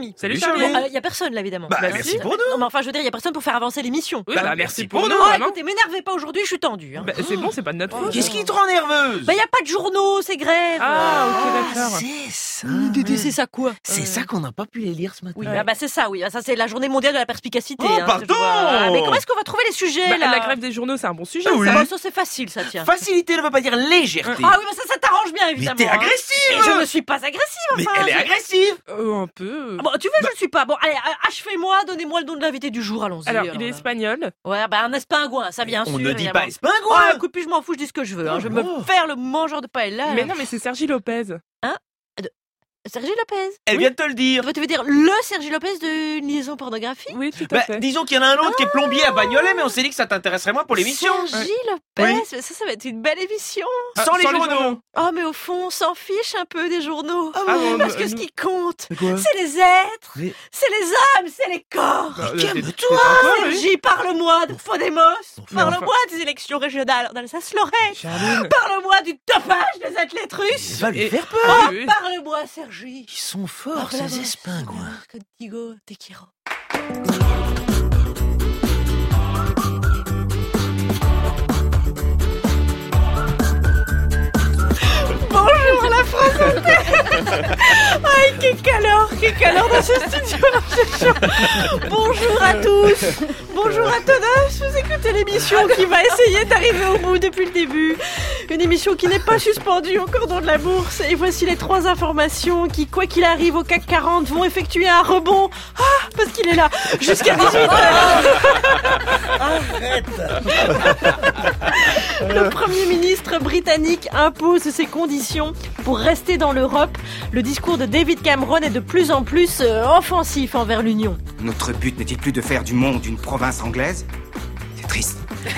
amis. Salut Charlie. Charlie. Il y a personne là évidemment. Bah, merci pour nous. Non mais enfin je veux dire, il y a personne pour faire avancer l'émission. Oui, merci pour nous. Oh, vraiment. écoutez, m'énervez pas aujourd'hui, je suis tendue. Hein. Bah, c'est bon, c'est pas de notre faute. Qu'est-ce qui te rend nerveuse? Bah y a pas de journaux, c'est grève. Ah, ok, d'accord. C'est ça. Dédé, c'est ça quoi? C'est ça qu'on n'a pas pu les lire ce matin. Oui, bah c'est ça, oui. Ça c'est la journée mondiale de la perspicacité. Oh, hein, pardon. je vois. Ah, mais comment est-ce qu'on va trouver les sujets Bah, là? la grève des journaux, c'est un bon sujet. Ah oui. ça. Bon, ça c'est facile, ça tient. Facilité ne veut pas dire légèreté. Ah oui, mais ça t'arrange bien Mais évidemment. t'es hein. agressive. Et je ne suis pas agressive. Mais enfin, elle est agressive. Un peu. Ah bon, tu veux, je ne suis pas. Bon, allez, achevez-moi, donnez-moi le nom de l'invité du jour, allons-y. Alors, il est là. espagnol. Ouais, bah un espingouin, ça bien sûr. On ne dit évidemment. pas espingouin. Oh, écoute, puis je m'en fous, je dis ce que je veux. Hein. Je vais me Oh. faire le mangeur de paella. Mais non, mais c'est Sergi Lopez. Sergi Lopez. Elle vient de te le dire. Tu veux dire le Sergi Lopez de liaison pornographique? Oui, tout à Bah, fait. disons qu'il y en a un autre qui est plombier à Bagnolet, mais on s'est dit que ça t'intéresserait moins pour l'émission. Sergi Lopez, Oui. mais ça va être une belle émission. Sans les journaux. Oh, mais au fond, on s'en fiche un peu des journaux. Ah bon, Parce bah, que ce qui compte, C'est quoi? c'est les êtres, Mais- c'est les âmes, c'est les corps. Bah, calme-toi. t'es- Sergi, parle-moi de Podemos. Mais Parle-moi des élections régionales d'Alsace-Lorraine. Charline. Parle-moi du dopage des athlètes russes. Va lui Et- faire peur. Oh, oui. parle-moi, Sergi. Ils sont forts, Parle-moi, ces espingouins. Contigo te quiero. Bonjour la France Inter. Aïe, quel calor dans ce studio. Bonjour à tous. Bonjour à tous. Vous écoutez l'émission qui va essayer d'arriver au bout depuis le début. Une émission qui n'est pas suspendue au cordon de la bourse. Et voici les 3 informations qui, quoi qu'il arrive au CAC 40, vont effectuer un rebond. Ah, parce qu'il est là. Jusqu'à 18h. Le Premier ministre britannique impose ses conditions pour rester dans l'Europe. Le discours de David Cameron est de plus en plus offensif envers l'Union. Notre but n'est-il plus de faire du monde une province anglaise? C'est triste.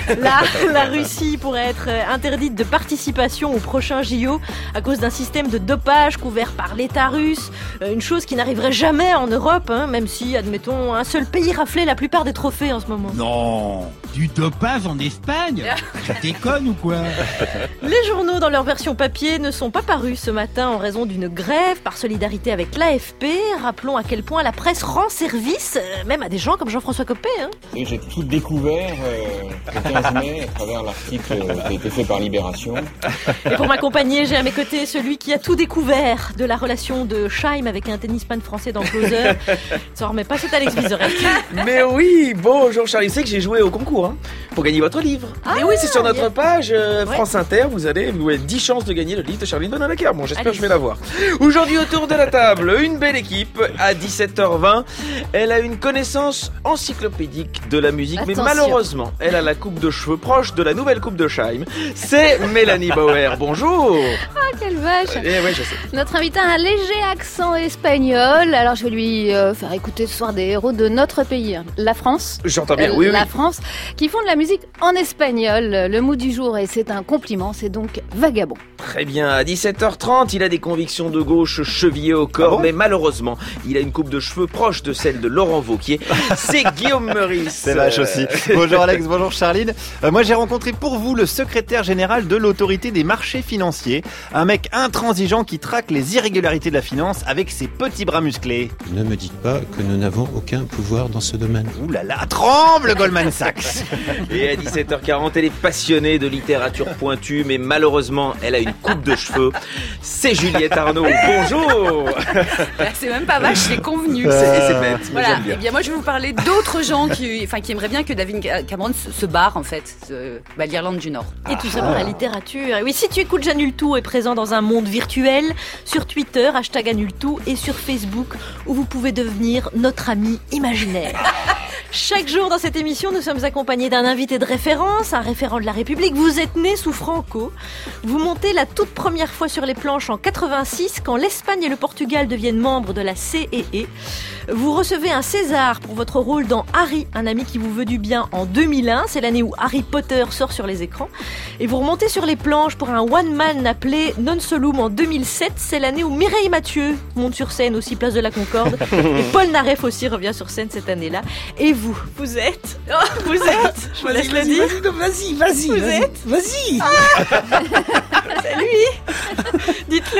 La Russie pourrait être interdite de participation au prochain JO à cause d'un système de dopage couvert par l'État russe. Une chose qui n'arriverait jamais en Europe, hein, même si, admettons, un seul pays raflait la plupart des trophées en ce moment. Non, du dopage en Espagne? Tu déconnes ou quoi? Les journaux dans leur version papier ne sont pas parus ce matin en raison d'une grève par solidarité avec l'AFP. Rappelons à quel point la presse rend service, même à des gens comme Jean-François Copé. Hein. Et j'ai tout découvert le 15 mai à travers l'article qui a été fait par Libération. Et pour m'accompagner, j'ai à mes côtés celui qui a tout découvert de la relation de Scheim avec un tennisman français dans Closer. Ça en remet pas, c'est Alex Vizorek. Mais oui, bonjour Charlie, c'est que j'ai joué au concours pour gagner votre livre. Et oui, c'est sur notre page France Inter, vous avez 10 chances de gagner le livre de Charlie Donalacker. Bon, j'espère que je vais l'avoir. Aujourd'hui, autour de la table, une belle équipe. À 17h20, elle a une connaissance encyclopédique de la musique, mais Attention. malheureusement, elle a la coupe de cheveux proche de la nouvelle coupe de Scheim. C'est Mélanie Bauer. Bonjour. Ah, quelle vache! Eh oui, je sais. Notre invité a un léger accent espagnol, alors je vais lui faire écouter ce soir des héros de notre pays, la France. J'entends bien, oui, oui. La France, qui font de la musique en espagnol. Le mot du jour, et c'est un compliment, c'est donc vagabond. Très bien, à 17h30, il a des convictions de gauche chevillées au corps, mais malheureusement, il a une coupe de cheveux proche de celle de Laurent Wauquiez. C'est Guillaume Meurice. C'est vache aussi. Bonjour Alex, bonjour Charline. Moi j'ai rencontré pour vous le secrétaire général de l'autorité des marchés financiers, un mec intransigeant qui traque les irrégularités de la finance avec ses petits bras musclés. Ne me dites pas que nous n'avons aucun pouvoir dans ce domaine. Ouh là là, tremble Goldman Sachs. Et à 17h40, elle est passionnée de littérature pointue, mais malheureusement, elle a une coupe de cheveux. C'est Juliette Arnaud. Bonjour. C'est même pas vache, c'est convenu. C'est bête, mais Voilà. j'aime bien. Eh bien, moi, je vais vous parler d'autres gens qui aimeraient bien que David Cameron se barre, en fait, l'Irlande du Nord. Et tout ça pour la littérature. Et oui, si tu écoutes J'annule tout est présent dans un monde virtuel, sur Twitter, #AnnulleTout, et sur Facebook, où vous pouvez devenir notre ami imaginaire. Chaque jour dans cette émission, nous sommes accompagnés d'un invité de référence, un référent de la République. Vous êtes né sous Franco. Vous montez la toute première fois sur les planches en 86, quand l'Espagne et le Portugal deviennent membres de la CEE. Vous recevez un César pour votre rôle dans Harry, un ami qui vous veut du bien, en 2001. C'est l'année où Harry Potter sort sur les écrans. Et vous remontez sur les planches pour un one-man appelé Non Solum en 2007. C'est l'année où Mireille Mathieu monte sur scène, aussi place de la Concorde. Et Paul Naref aussi revient sur scène cette année-là. Et vous êtes... Vous êtes... Je vous laisse le dire. Vas-y. Vous êtes... Vas-y. C'est lui. Dites-le.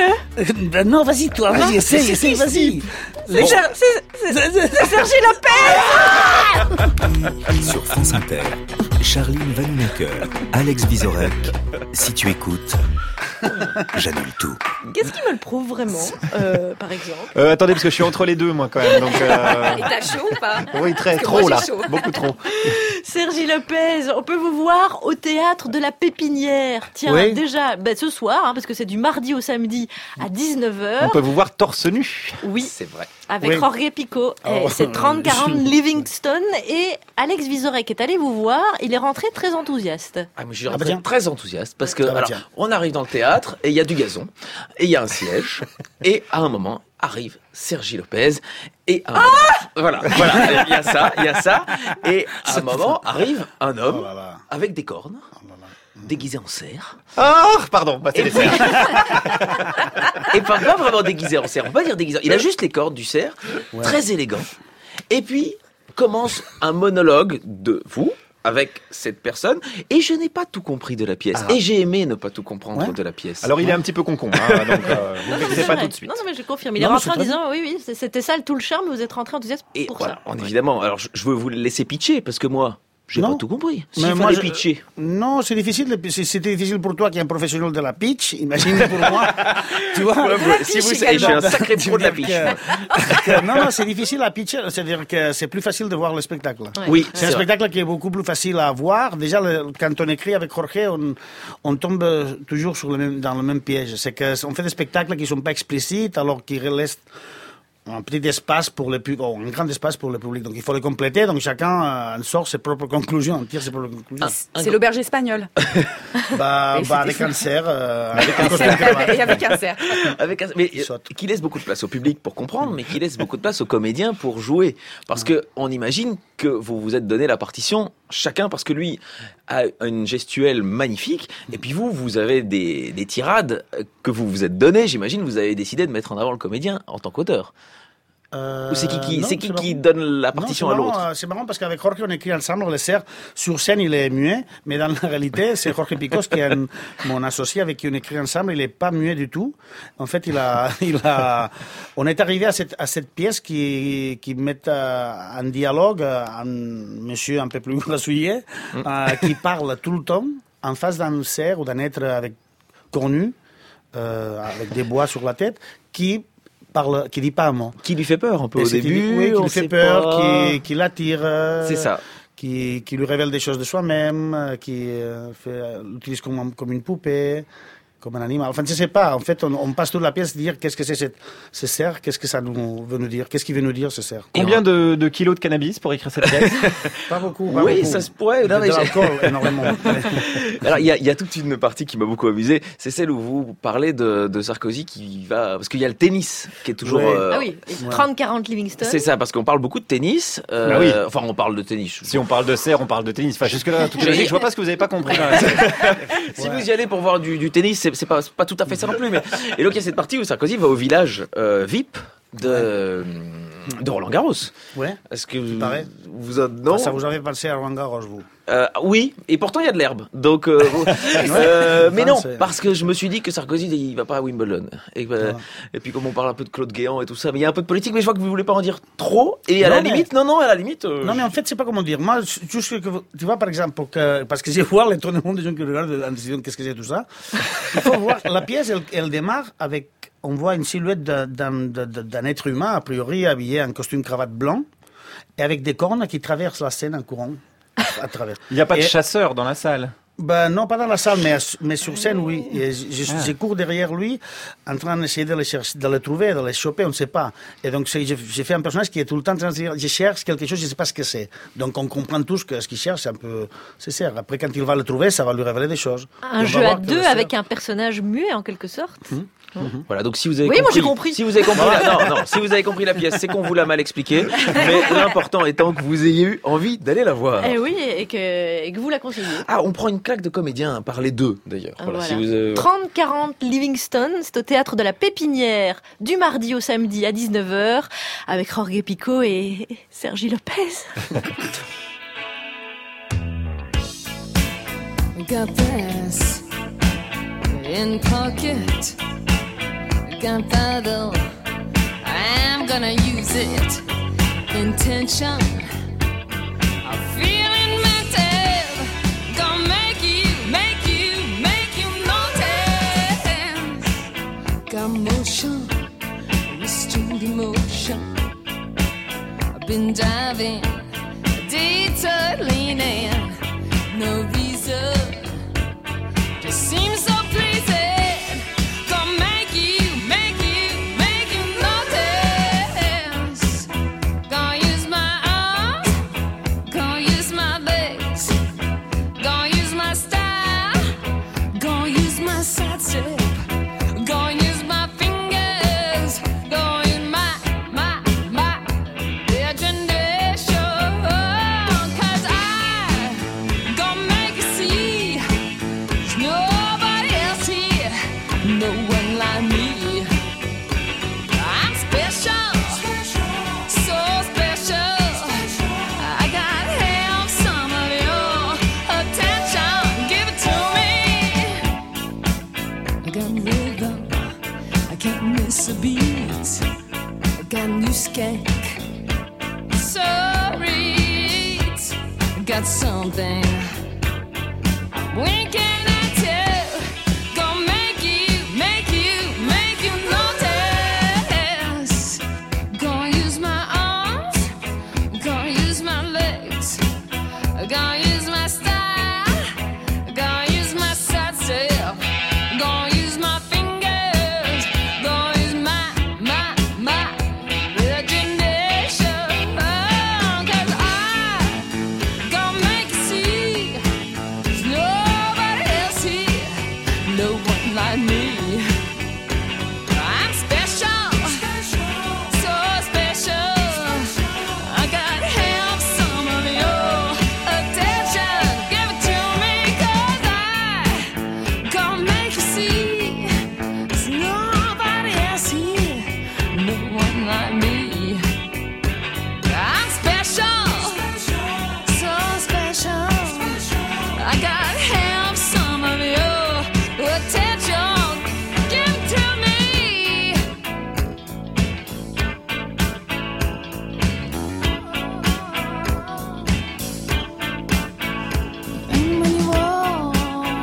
Ben non, vas-y, toi, vas-y, essaye, vas-y. C'est Sergi Lopez. Sur France Inter, Charline Vanhoenacker, Alex Vizorek. Si tu écoutes, j'annule tout. Qu'est-ce qui me le prouve vraiment, par exemple? Attendez, parce que je suis entre les deux, moi, quand même. Donc, Et t'as chaud ou pas? oui, très, Parce que trop, moi, là. j'ai chaud. Beaucoup trop. Sergi Lopez, on peut vous voir au théâtre de la Pépinière. Tiens, Oui. déjà, ce soir, parce que c'est du mardi au samedi à 19h. On peut vous voir torse nu. Oui, C'est vrai. avec Oui. Jorge Pico. Oh, C'est 30-40 Livingston. Et Alex Vizorek est allé vous voir. Il est rentré très enthousiaste. Ah, mais je suis Ah bah tiens. très enthousiaste parce que Ah bah alors, tiens. on arrive dans le théâtre et il y a du gazon et il y a un siège et à un moment arrive Sergi Lopez et à un moment, voilà, il y a ça et à un moment arrive un homme Oh là là. avec des cornes déguisé en cerf Ah, pardon, c'est les cerfs. et pas vraiment déguisé en cerf, on va pas dire déguisé, il a juste les cornes du cerf, très élégant et puis commence un monologue de vous avec cette personne, et je n'ai pas tout compris de la pièce. Ah. Et j'ai aimé ne pas tout comprendre Ouais. de la pièce. Alors, il est un petit peu con-con, hein, donc vous Non, ne c'est vexez pas vrai. tout de suite. Non, mais je confirme. Il est Non, rentré c'est en très disant, oui, c'était ça tout le charme, vous êtes rentré enthousiaste et pour voilà, ça. évidemment. Alors, je veux vous laisser pitcher, parce que moi, j'ai Non. pas tout compris. Mais S'il moi, fallait je- pitcher. Non, c'est difficile. C'était difficile pour toi qui es un professionnel de la pitch. Imagine pour moi. Tu vois Si vous savez, je suis un sacré pro de la pitch. Non, c'est difficile à pitcher. C'est-à-dire que c'est plus facile de voir le spectacle. Ouais. Oui, C'est un spectacle qui est beaucoup plus facile à voir. Déjà, quand on écrit avec Jorge, on tombe toujours dans le même piège. C'est qu'on fait des spectacles qui ne sont pas explicites, alors qu'ils laissent un petit espace pour le public, un grand espace pour le public. Donc il faut le compléter. Donc chacun en sort ses propres conclusions, en tire ses propres conclusions. C'est l'auberge espagnole. Avec un cerf, avec un costume cravate. Et avec un cerf. Mais Qui saute. qui laisse beaucoup de place au public pour comprendre, mais qui laisse beaucoup de place aux comédiens pour jouer. Parce que on imagine que vous vous êtes donné la partition chacun, parce que lui a une gestuelle magnifique, et puis vous avez des tirades que vous vous êtes données. J'imagine vous avez décidé de mettre en avant le comédien en tant qu'auteur. Ou c'est qui donne la partition à l'autre? C'est marrant parce qu'avec Jorge, on écrit ensemble. Le cerf, sur scène, il est muet, mais dans la réalité, c'est Jorge Picos qui est mon associé avec qui on écrit ensemble. Il n'est pas muet du tout. En fait, on est arrivé à cette pièce qui met en dialogue un monsieur un peu plus grassouillet qui parle tout le temps en face d'un cerf ou d'un être cornu, avec des bois sur la tête, qui dit pas un mot. Qui lui fait peur un peu au début. Oui, qui on lui fait sait peur, pas. qui l'attire. C'est ça. Qui lui révèle des choses de soi-même, qui l'utilise comme une poupée, comme un animal. Enfin, je ne sais pas. En fait, on passe toute la pièce à dire qu'est-ce que c'est ce cerf, qu'est-ce que ça veut nous dire, qu'est-ce qu'il veut nous dire ce cerf. Combien de kilos de cannabis pour écrire cette pièce? Pas beaucoup. Oui, ça se pourrait. Non, mais De l'alcool, énormément. Alors, il y a toute une partie qui m'a beaucoup amusé. C'est celle où vous parlez de Sarkozy qui va, parce qu'il y a le tennis qui est toujours. Ouais. Ah oui, 30-40 Livingston. C'est ça, parce qu'on parle beaucoup de tennis. Bah oui. Enfin, on parle de tennis. Si on parle de cerf, on parle de tennis. Enfin, jusque-là, tout est logique. Je vois pas ce que vous avez pas compris. Dans la Si vous y allez pour voir du tennis, c'est pas tout à fait ça non plus. Mais... Et donc, il y a cette partie où Sarkozy va au village VIP de Roland Garros. Ouais. Est-ce que paraît. non Ça vous avez pensé à Roland Garros, vous? Oui, et pourtant il y a de l'herbe. Donc, mais non, parce que je me suis dit que Sarkozy il va pas à Wimbledon. Et puis comme on parle un peu de Claude Guéant et tout ça, mais il y a un peu de politique, mais je vois que vous voulez pas en dire trop. Et à la limite, non, à la limite. Non, mais en fait, c'est pas comment dire. Moi, juste que tu vois, par exemple, parce que j'ai voir l'étonnement des gens qui regardent en disant qu'est-ce que c'est tout ça. Il faut voir la pièce, elle démarre avec. On voit une silhouette d'un être humain, a priori habillé en costume cravate blanc, et avec des cornes qui traversent la scène en courant. À travers. Il n'y a pas de chasseur dans la salle? Ben non, pas dans la salle, mais sur scène, oui. Et je cours derrière lui, en train d'essayer de le trouver, de le choper, on ne sait pas. Et donc, j'ai fait un personnage qui est tout le temps en train de dire, je cherche quelque chose, je ne sais pas ce que c'est. Donc, on comprend tous que ce qu'il cherche, c'est un peu, c'est ça. Après, quand il va le trouver, ça va lui révéler des choses. Un jeu à deux avec un personnage muet, en quelque sorte. Voilà, donc si vous avez oui, moi j'ai compris. Si vous avez compris si vous avez compris la pièce, c'est qu'on vous l'a mal expliqué. Mais l'important étant que vous ayez eu envie d'aller la voir. Eh oui, et que vous la conseillez. Ah, on prend une claque de comédiens par les deux d'ailleurs. Voilà, Voilà. si vous, 30-40 Livingston, c'est au théâtre de la Pépinière du mardi au samedi à 19h avec Jorge Pico et Sergi Lopez. Got this in pocket. gunpowder. I'm gonna use it. Intention. I'm feeling mental. Gonna make you notice. Got motion, restrained emotion. I've been diving, detour leaning. No reason, just seems so pleasing. Gonna make you notice. Gonna use my arms, gonna use my legs, gonna use my style, gonna use my side step, gonna use my fingers, gonna use my imagination. 'Cause I gonna make you see there's nobody else here, no one like me. I'm special, so special. I got half some of your attention. Give it to me. I got rhythm, I can't miss a beat. I got new skank, sorry. I got something I'm winking at you. Gonna make you notice. Gonna use my arms, gonna use my legs, gonna use my style, gonna use my side step, gonna use my fingers, gonna use my imagination. 'Cause I gonna make you see there's nobody else here, no one like me. I'm special, so special. I got half some of your attention. Give it to me, 'cause I gonna make you see there's nobody else here, no one like me. I'm special, so special. I got half some of your attention. Give it to me. And when you walk,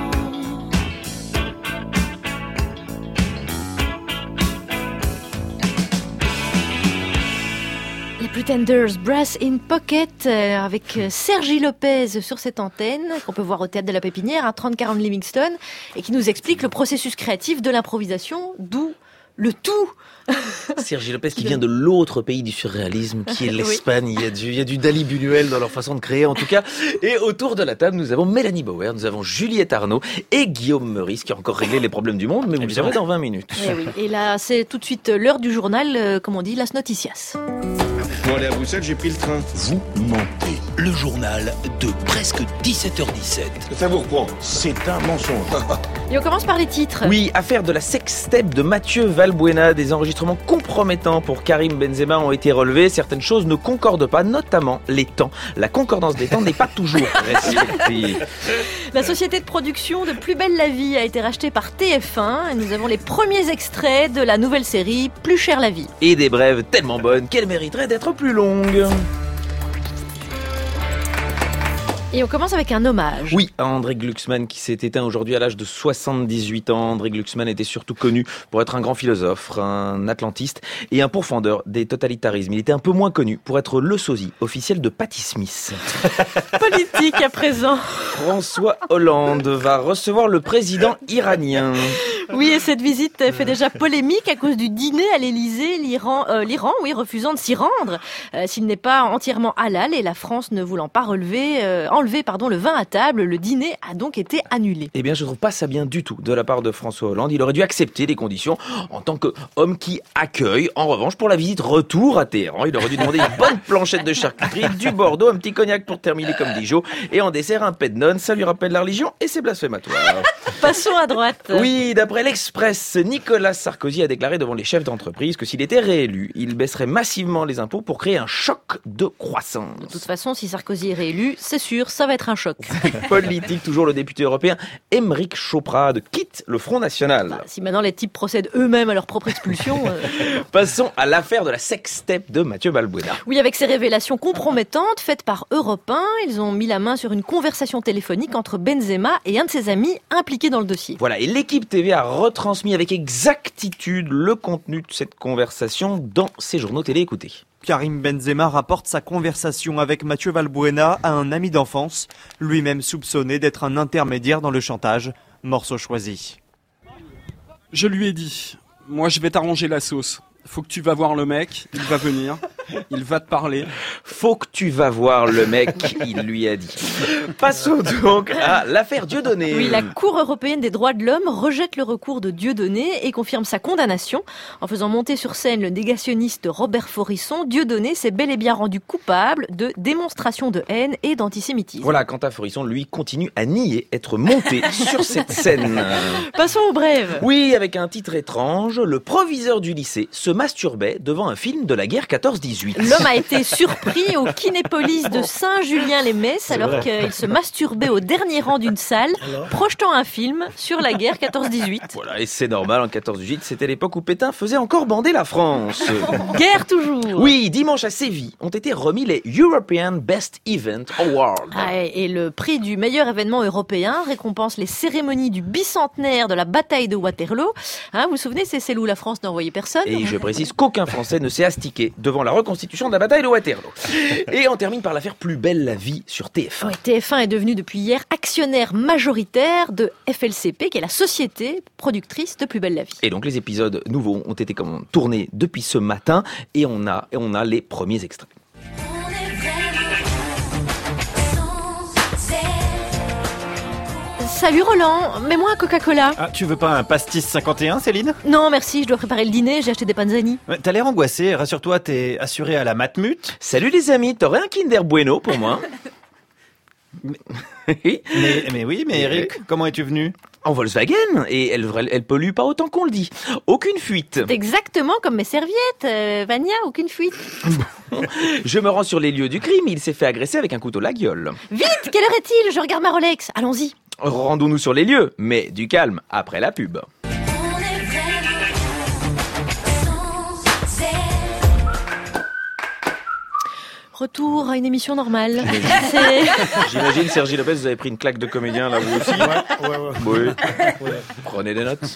Les Pretenders, Brass in Pocket, avec Sergi Lopez sur cette antenne, qu'on peut voir au Théâtre de la Pépinière, à 30-40 Livingston, et qui nous explique le processus créatif de l'improvisation, d'où le tout. Sergi Lopez qui vient de l'autre pays du surréalisme, qui est l'Espagne. Il y a du Dali Buñuel dans leur façon de créer, en tout cas. Et autour de la table, nous avons Mélanie Bauer, nous avons Juliette Arnaud et Guillaume Meurice, qui a encore réglé les problèmes du monde, mais vous le saurez dans 20 minutes. Et, oui. Et là, c'est tout de suite l'heure du journal, comme on dit, Las Noticias. Pour aller à Bruxelles, j'ai pris le train. Vous mentez. Le journal de presque 17h17. Ça vous reprend. C'est un mensonge. Et on commence par les titres. Oui, affaire de la sextape de Mathieu Valbuena. Des enregistrements compromettants pour Karim Benzema ont été relevés. Certaines choses ne concordent pas, notamment les temps. La concordance des temps n'est pas toujours respectée. La société de production de Plus belle la vie a été rachetée par TF1. Et nous avons les premiers extraits de la nouvelle série Plus chère la vie. Et des brèves tellement bonnes qu'elles mériteraient d'être plus longues. Et on commence avec un hommage. Oui, à André Glucksmann qui s'est éteint aujourd'hui à l'âge de 78 ans. André Glucksmann était surtout connu pour être un grand philosophe, un atlantiste et un pourfendeur des totalitarismes. Il était un peu moins connu pour être le sosie officiel de Patti Smith. Politique à présent. François Hollande va recevoir le président iranien. Oui, et cette visite fait déjà polémique à cause du dîner à l'Élysée. L'Iran, refusant de s'y rendre s'il n'est pas entièrement halal, et la France ne voulant pas enlever le vin à table. Le dîner a donc été annulé. Eh bien, je trouve pas ça bien du tout de la part de François Hollande. Il aurait dû accepter les conditions en tant qu'homme qui accueille. En revanche, pour la visite retour à Téhéran, il aurait dû demander une bonne planchette de charcuterie, du Bordeaux, un petit cognac pour terminer comme Dijon, et en dessert un pet de nonne. Ça lui rappelle la religion et c'est blasphématoire. Passons à droite. Oui, d'après l'Express, Nicolas Sarkozy a déclaré devant les chefs d'entreprise que s'il était réélu, il baisserait massivement les impôts pour créer un choc de croissance. De toute façon, si Sarkozy est réélu, c'est sûr, ça va être un choc. Politique, toujours le député européen Aymeric Chauprade quitte le Front National. Si maintenant les types procèdent eux-mêmes à leur propre expulsion... Passons à l'affaire de la sextape de Mathieu Balbuena. Oui, avec ces révélations compromettantes faites par Europe 1, ils ont mis la main sur une conversation téléphonique entre Benzema et un de ses amis impliqués dans le dossier. Voilà, et l'équipe TV a retransmis avec exactitude le contenu de cette conversation dans ses journaux télé. Écoutez. Karim Benzema rapporte sa conversation avec Mathieu Balbuena à un ami d'enfance, lui-même soupçonné d'être un intermédiaire dans le chantage. Morceau choisi. Je lui ai dit, moi je vais t'arranger la sauce. Faut que tu vas voir le mec, il va venir, il va te parler. Faut que tu vas voir le mec, il lui a dit. Passons donc à l'affaire Dieudonné. Oui, la Cour européenne des droits de l'homme rejette le recours de Dieudonné et confirme sa condamnation. En faisant monter sur scène le négationniste Robert Forisson, Dieudonné s'est bel et bien rendu coupable de démonstration de haine et d'antisémitisme. Voilà, quant à Forisson, lui, continue à nier être monté sur cette scène. Passons aux brèves. Oui, avec un titre étrange, le proviseur du lycée se masturbait devant un film de la guerre 14-18. L'homme a été surpris au Kinépolis de Saint-Julien-les-Messes alors qu'il se masturbait au dernier rang d'une salle, projetant un film sur la guerre 14-18. Voilà, et c'est normal, en 14-18, c'était l'époque où Pétain faisait encore bander la France. Guerre toujours. Oui, dimanche à Séville ont été remis les European Best Event Awards. Et le prix du meilleur événement européen récompense les cérémonies du bicentenaire de la bataille de Waterloo. Vous vous souvenez, c'est celle où la France n'a envoyé personne. Et je précise qu'aucun Français ne s'est astiqué devant la reconstitution de la bataille de Waterloo. Et on termine par l'affaire Plus belle la vie sur TF1. Ouais, TF1 est devenu depuis hier actionnaire majoritaire de FLCP, qui est la société productrice de Plus belle la vie. Et donc les épisodes nouveaux ont été tournés depuis ce matin et on a les premiers extraits. Salut Roland, mets-moi un Coca-Cola. Ah, tu veux pas un pastis 51, Céline? Non, merci, je dois préparer le dîner, j'ai acheté des panzani. T'as l'air angoissé, rassure-toi, t'es assuré à la Matmut. Salut les amis, t'aurais un Kinder Bueno pour moi? mais oui, mais Eric, comment es-tu venu? En Volkswagen, et elle pollue pas autant qu'on le dit. Aucune fuite. C'est exactement comme mes serviettes, Vania, aucune fuite. Je me rends sur les lieux du crime, il s'est fait agresser avec un couteau à la gueule. Vite, quelle heure est-il? Je regarde ma Rolex, allons-y. Rendons-nous sur les lieux, mais du calme, après la pub. Retour à une émission normale. J'imagine, Sergi Lopez, vous avez pris une claque de comédien, là, vous aussi? Ouais. Oui. Prenez des notes.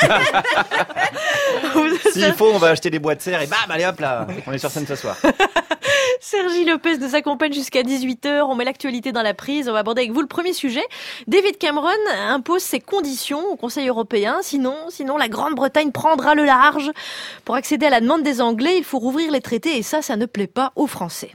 S'il faut, on va acheter des boîtes de serre et bam, allez hop là, on est sur scène ce soir. Sergi Lopez nous accompagne jusqu'à 18h. On met l'actualité dans la prise. On va aborder avec vous le premier sujet. David Cameron impose ses conditions au Conseil européen. Sinon, la Grande-Bretagne prendra le large. Pour accéder à la demande des Anglais, il faut rouvrir les traités et ça ne plaît pas aux Français.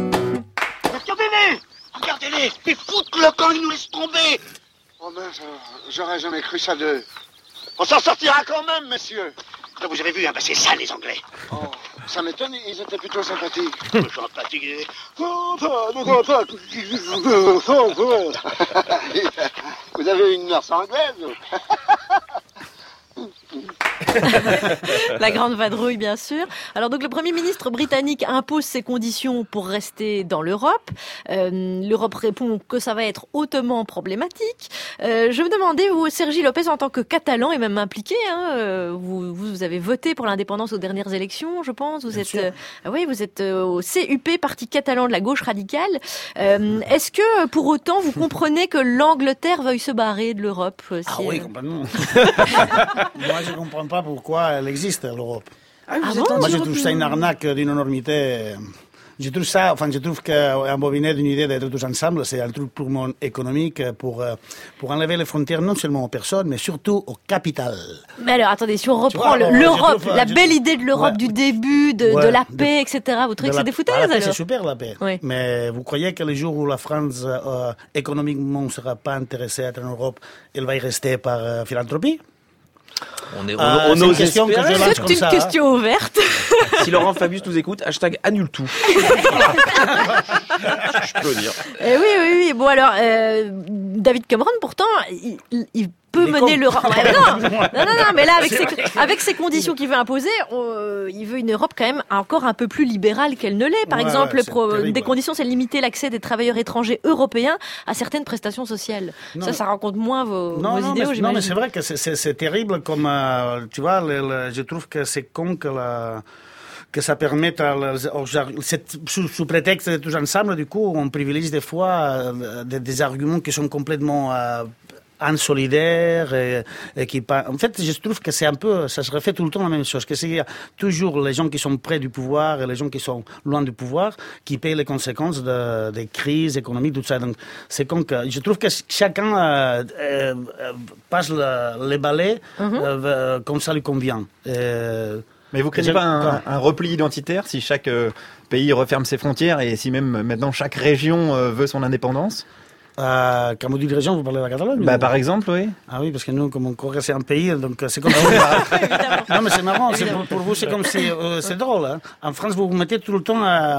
Regardez-les, ils foutent le camp, ils nous laissent tomber. Oh mince, j'aurais jamais cru ça d'eux. On s'en sortira quand même, messieurs. Vous avez vu, c'est ça les Anglais. Oh, ça m'étonne, ils étaient plutôt sympathiques. Sympathiques. Vous avez une nurse anglaise. La grande vadrouille, bien sûr. Alors donc le Premier ministre britannique impose ses conditions pour rester dans l'Europe. L'Europe répond que ça va être hautement problématique. Je me demandais, vous, Sergi Lopez, en tant que Catalan et même impliqué, vous avez voté pour l'indépendance aux dernières élections, je pense. Vous êtes au CUP, Parti catalan de la gauche radicale. Est-ce que pour autant vous comprenez que l'Angleterre veuille se barrer de l'Europe? Oui, complètement. Moi, je ne comprends pas pourquoi elle existe, l'Europe. Moi, je trouve ça une arnaque d'une énormité. Je trouve qu'un bobinet d'une idée d'être tous ensemble, c'est un truc purement économique pour enlever les frontières non seulement aux personnes, mais surtout au capital. Mais alors, attendez, si on reprend l'Europe, la belle idée de l'Europe du début, de la paix, etc., vous trouvez que c'est des foutaises, alors? C'est super, la paix. Oui. Mais vous croyez que le jour où la France, économiquement, ne sera pas intéressée à être en Europe, elle va y rester par philanthropie? On ose espérer. C'est une question ouverte. Si Laurent Fabius nous écoute, #annule tout. Je peux dire. Oui. Bon alors, David Cameron, pourtant, il peut Les mener cons. l'Europe. Ouais, non, mais là, avec ses conditions qu'il veut imposer, il veut une Europe quand même encore un peu plus libérale qu'elle ne l'est. Par Ouais, exemple, ouais, c'est terrible. une des conditions, c'est de limiter l'accès des travailleurs étrangers européens à certaines prestations sociales. Non, Ça rencontre moins vos idéaux, non, j'imagine. mais c'est vrai que c'est terrible comme, tu vois, je trouve que c'est con que ça permette, sous prétexte de tous ensemble, du coup, on privilégie des fois des arguments qui sont complètement insolidaires et qui en fait je trouve que c'est un peu, ça se refait tout le temps la même chose, que c'est toujours les gens qui sont près du pouvoir et les gens qui sont loin du pouvoir qui payent les conséquences des crises économiques, tout ça. Donc c'est con que je trouve que chacun passe les balais comme ça lui convient. Mais vous craignez pas un repli identitaire si chaque pays referme ses frontières et si même maintenant chaque région veut son indépendance? Quand vous dites région, vous parlez de la Catalogne? Par exemple, oui. Ah oui, parce que nous, comme on croit que c'est un pays, donc c'est comme si... Non, mais c'est marrant, pour vous, c'est comme si... c'est drôle, hein. En France, vous vous mettez tout le temps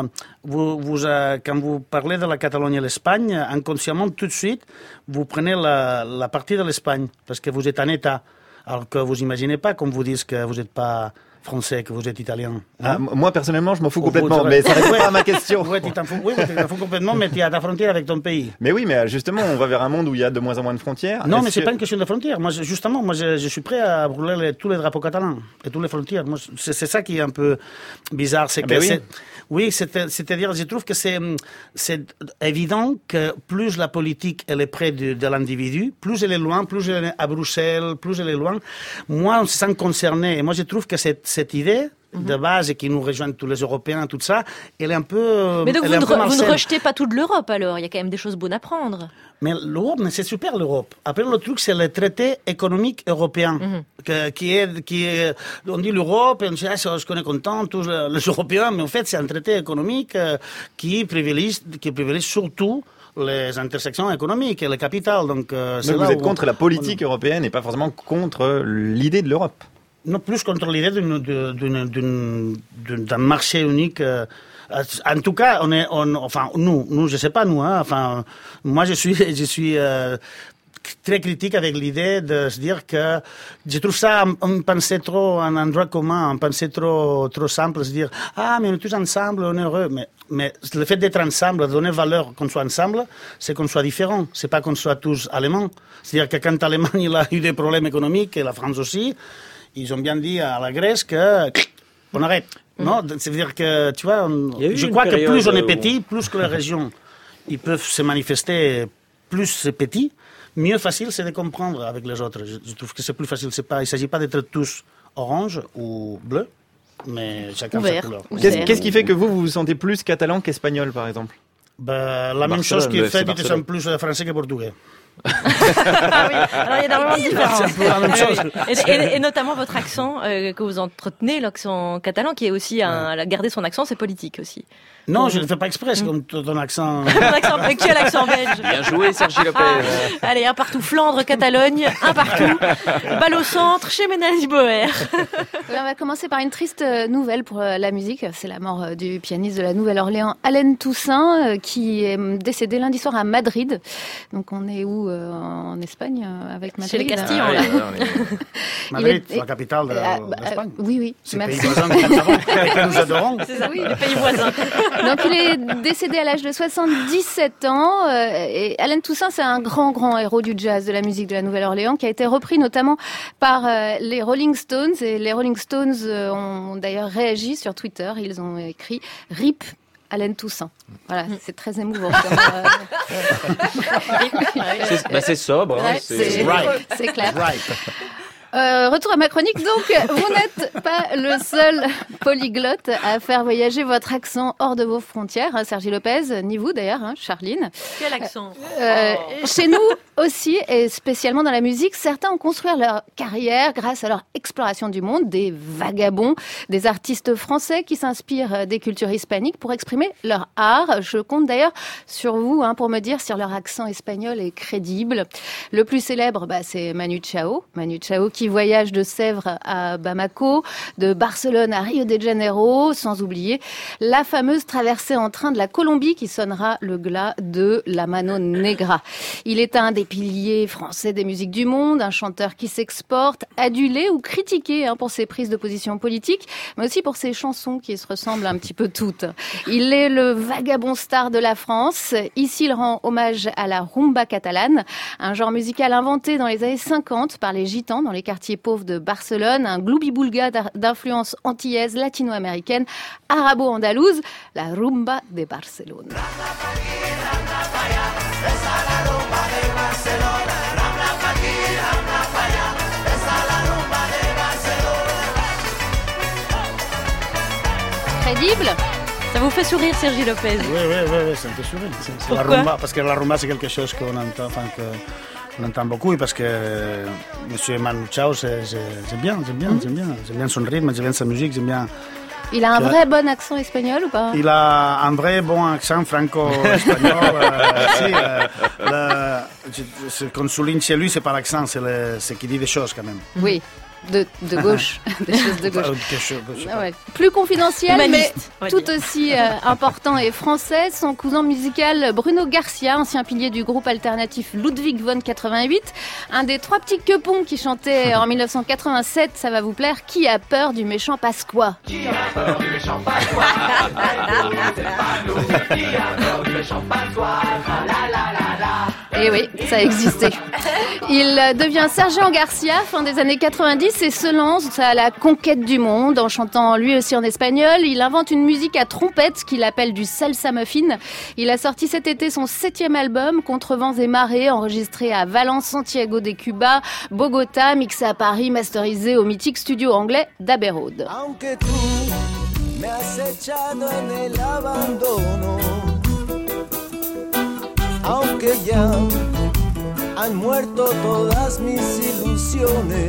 quand vous parlez de la Catalogne et l'Espagne, inconsciemment, tout de suite, vous prenez la partie de l'Espagne, parce que vous êtes un État. Alors que vous imaginez pas, comme vous dites que vous n'êtes pas français, que vous êtes italien. Ah, moi, personnellement, je m'en fous complètement, mais ça répond pas à ma question. Oui, tu t'en fous complètement, mais tu es à ta frontière avec ton pays. Mais oui, mais justement, on va vers un monde où il y a de moins en moins de frontières. Non, mais c'est pas une question de frontières. Moi, justement, je suis prêt à brûler tous les drapeaux catalans et toutes les frontières. Moi, c'est ça qui est un peu bizarre. C'est que c'est-à-dire, je trouve que c'est évident que plus la politique elle est près de l'individu, plus elle est loin, plus elle est à Bruxelles, plus elle est loin, moins on se sent concerné. Et moi, je trouve que cette idée de base et qui nous rejoint tous les Européens, tout ça, elle est un peu. Mais donc vous ne rejetez pas toute l'Europe alors? Il y a quand même des choses bonnes à prendre. Mais l'Europe, c'est super l'Europe. Après, le truc, c'est le traité économique européen. Qui est, on dit l'Europe, et on dit, je connais content, tous les Européens, mais en fait, c'est un traité économique qui privilégie surtout les intersections économiques et le capital. Donc vous êtes contre la politique européenne et pas forcément contre l'idée de l'Europe? Non, plus contre l'idée d'un marché unique. En tout cas, nous, je sais pas nous. Enfin, moi, je suis très critique avec l'idée de se dire que je trouve ça un pensée trop, un endroit commun, un pensée trop simple, se dire mais on est tous ensemble, on est heureux. Mais le fait d'être ensemble, de donner valeur qu'on soit ensemble, c'est qu'on soit différents. C'est pas qu'on soit tous allemands. C'est-à-dire que quand l'Allemagne il a eu des problèmes économiques et la France aussi, ils ont bien dit à la Grèce qu'on arrête. Non, c'est-à-dire que, tu vois, je crois que plus on est petit, plus que les régions ils peuvent se manifester, plus c'est petit, mieux facile c'est de comprendre avec les autres. Je trouve que c'est plus facile. Il ne s'agit pas d'être tous orange ou bleu, mais chacun sa couleur. Qu'est-ce qui fait que vous vous sentez plus catalan qu'espagnol, par exemple? La même chose qui fait que tu sens plus français que portugais. Ah oui, alors il y a énormément de différences. C'est un peu la même chose. Et notamment votre accent que vous entretenez, l'accent catalan, qui est aussi garder son accent, c'est politique aussi. Non, je ne le fais pas exprès, c'est comme ton accent. Quel accent belge? Bien joué, Sergi Lopez. Allez, un partout, Flandre, Catalogne, un partout. Balle au centre, chez Ménage Boer. On va commencer par une triste nouvelle pour la musique. C'est la mort du pianiste de la Nouvelle-Orléans, Allen Toussaint, qui est décédé lundi soir à Madrid. Donc on est où en Espagne avec Madrid? Chez les Castillans, là. Madrid, c'est la capitale de l'Espagne. Oui. C'est le pays voisin que nous adorons. C'est ça, oui, le pays voisin. Donc il est décédé à l'âge de 77 ans. Et Allen Toussaint, c'est un grand héros du jazz, de la musique de la Nouvelle-Orléans, qui a été repris notamment par les Rolling Stones. Et les Rolling Stones ont d'ailleurs réagi sur Twitter. Ils ont écrit « RIP Allen Toussaint ». Voilà, c'est très émouvant. C'est sobre. Ouais, c'est clair. Retour à ma chronique. Donc, vous n'êtes pas le seul polyglotte à faire voyager votre accent hors de vos frontières, hein, Sergi Lopez, ni vous d'ailleurs, hein, Charline. Quel accent? Chez nous aussi, et spécialement dans la musique, certains ont construit leur carrière grâce à leur exploration du monde, des vagabonds, des artistes français qui s'inspirent des cultures hispaniques pour exprimer leur art. Je compte d'ailleurs sur vous pour me dire si leur accent espagnol est crédible. Le plus célèbre, c'est Manu Chao. Manu Chao qui voyage de Sèvres à Bamako, de Barcelone à Rio de Janeiro, sans oublier la fameuse traversée en train de la Colombie qui sonnera le glas de la Mano Negra. Il est un des des piliers français des musiques du monde, un chanteur qui s'exporte, adulé ou critiqué pour ses prises de position politique, mais aussi pour ses chansons qui se ressemblent un petit peu toutes. Il est le vagabond star de la France. Ici, il rend hommage à la rumba catalane, un genre musical inventé dans les années 50 par les gitans dans les quartiers pauvres de Barcelone, un gloubi-boulga d'influence antillaise, latino-américaine, arabo-andalouse, la rumba de Barcelone. Crédible? Ça vous fait sourire, Sergi Lopez? Oui, ça me fait sourire. C'est la rumba, parce que la rumba, c'est quelque chose qu'on entend, on entend beaucoup, et parce que Monsieur Manu Chao, j'aime bien son rythme, j'aime bien sa musique, j'aime bien... Il a un vrai bon accent espagnol ou pas? Il a un vrai bon accent franco-espagnol. Ce qu'on souligne chez lui, c'est pas l'accent, c'est qu'il dit des choses quand même. Oui. De gauche, des choses de gauche. Ouais. Plus confidentiel, humaniste, mais tout aussi important et français, son cousin musical Bruno Garcia, ancien pilier du groupe alternatif Ludwig von 88, un des 3 petits quepons qui chantait en 1987, ça va vous plaire, Qui a peur du méchant Pasqua? Qui a peur du méchant Pasqua? Qui a peur du méchant Pasqua? Et oui, ça existait. Il devient Sergent Garcia fin des années 90 et se lance à la conquête du monde en chantant lui aussi en espagnol. Il invente une musique à trompette qu'il appelle du salsa muffin. Il a sorti cet été son 7e album, Contre vents et marées, enregistré à Valence, Santiago de Cuba, Bogota, mixé à Paris, masterisé au mythique studio anglais d'Abbey Road. Aunque tú me has echado en el abandono, aunque ya han muerto todas mis ilusiones,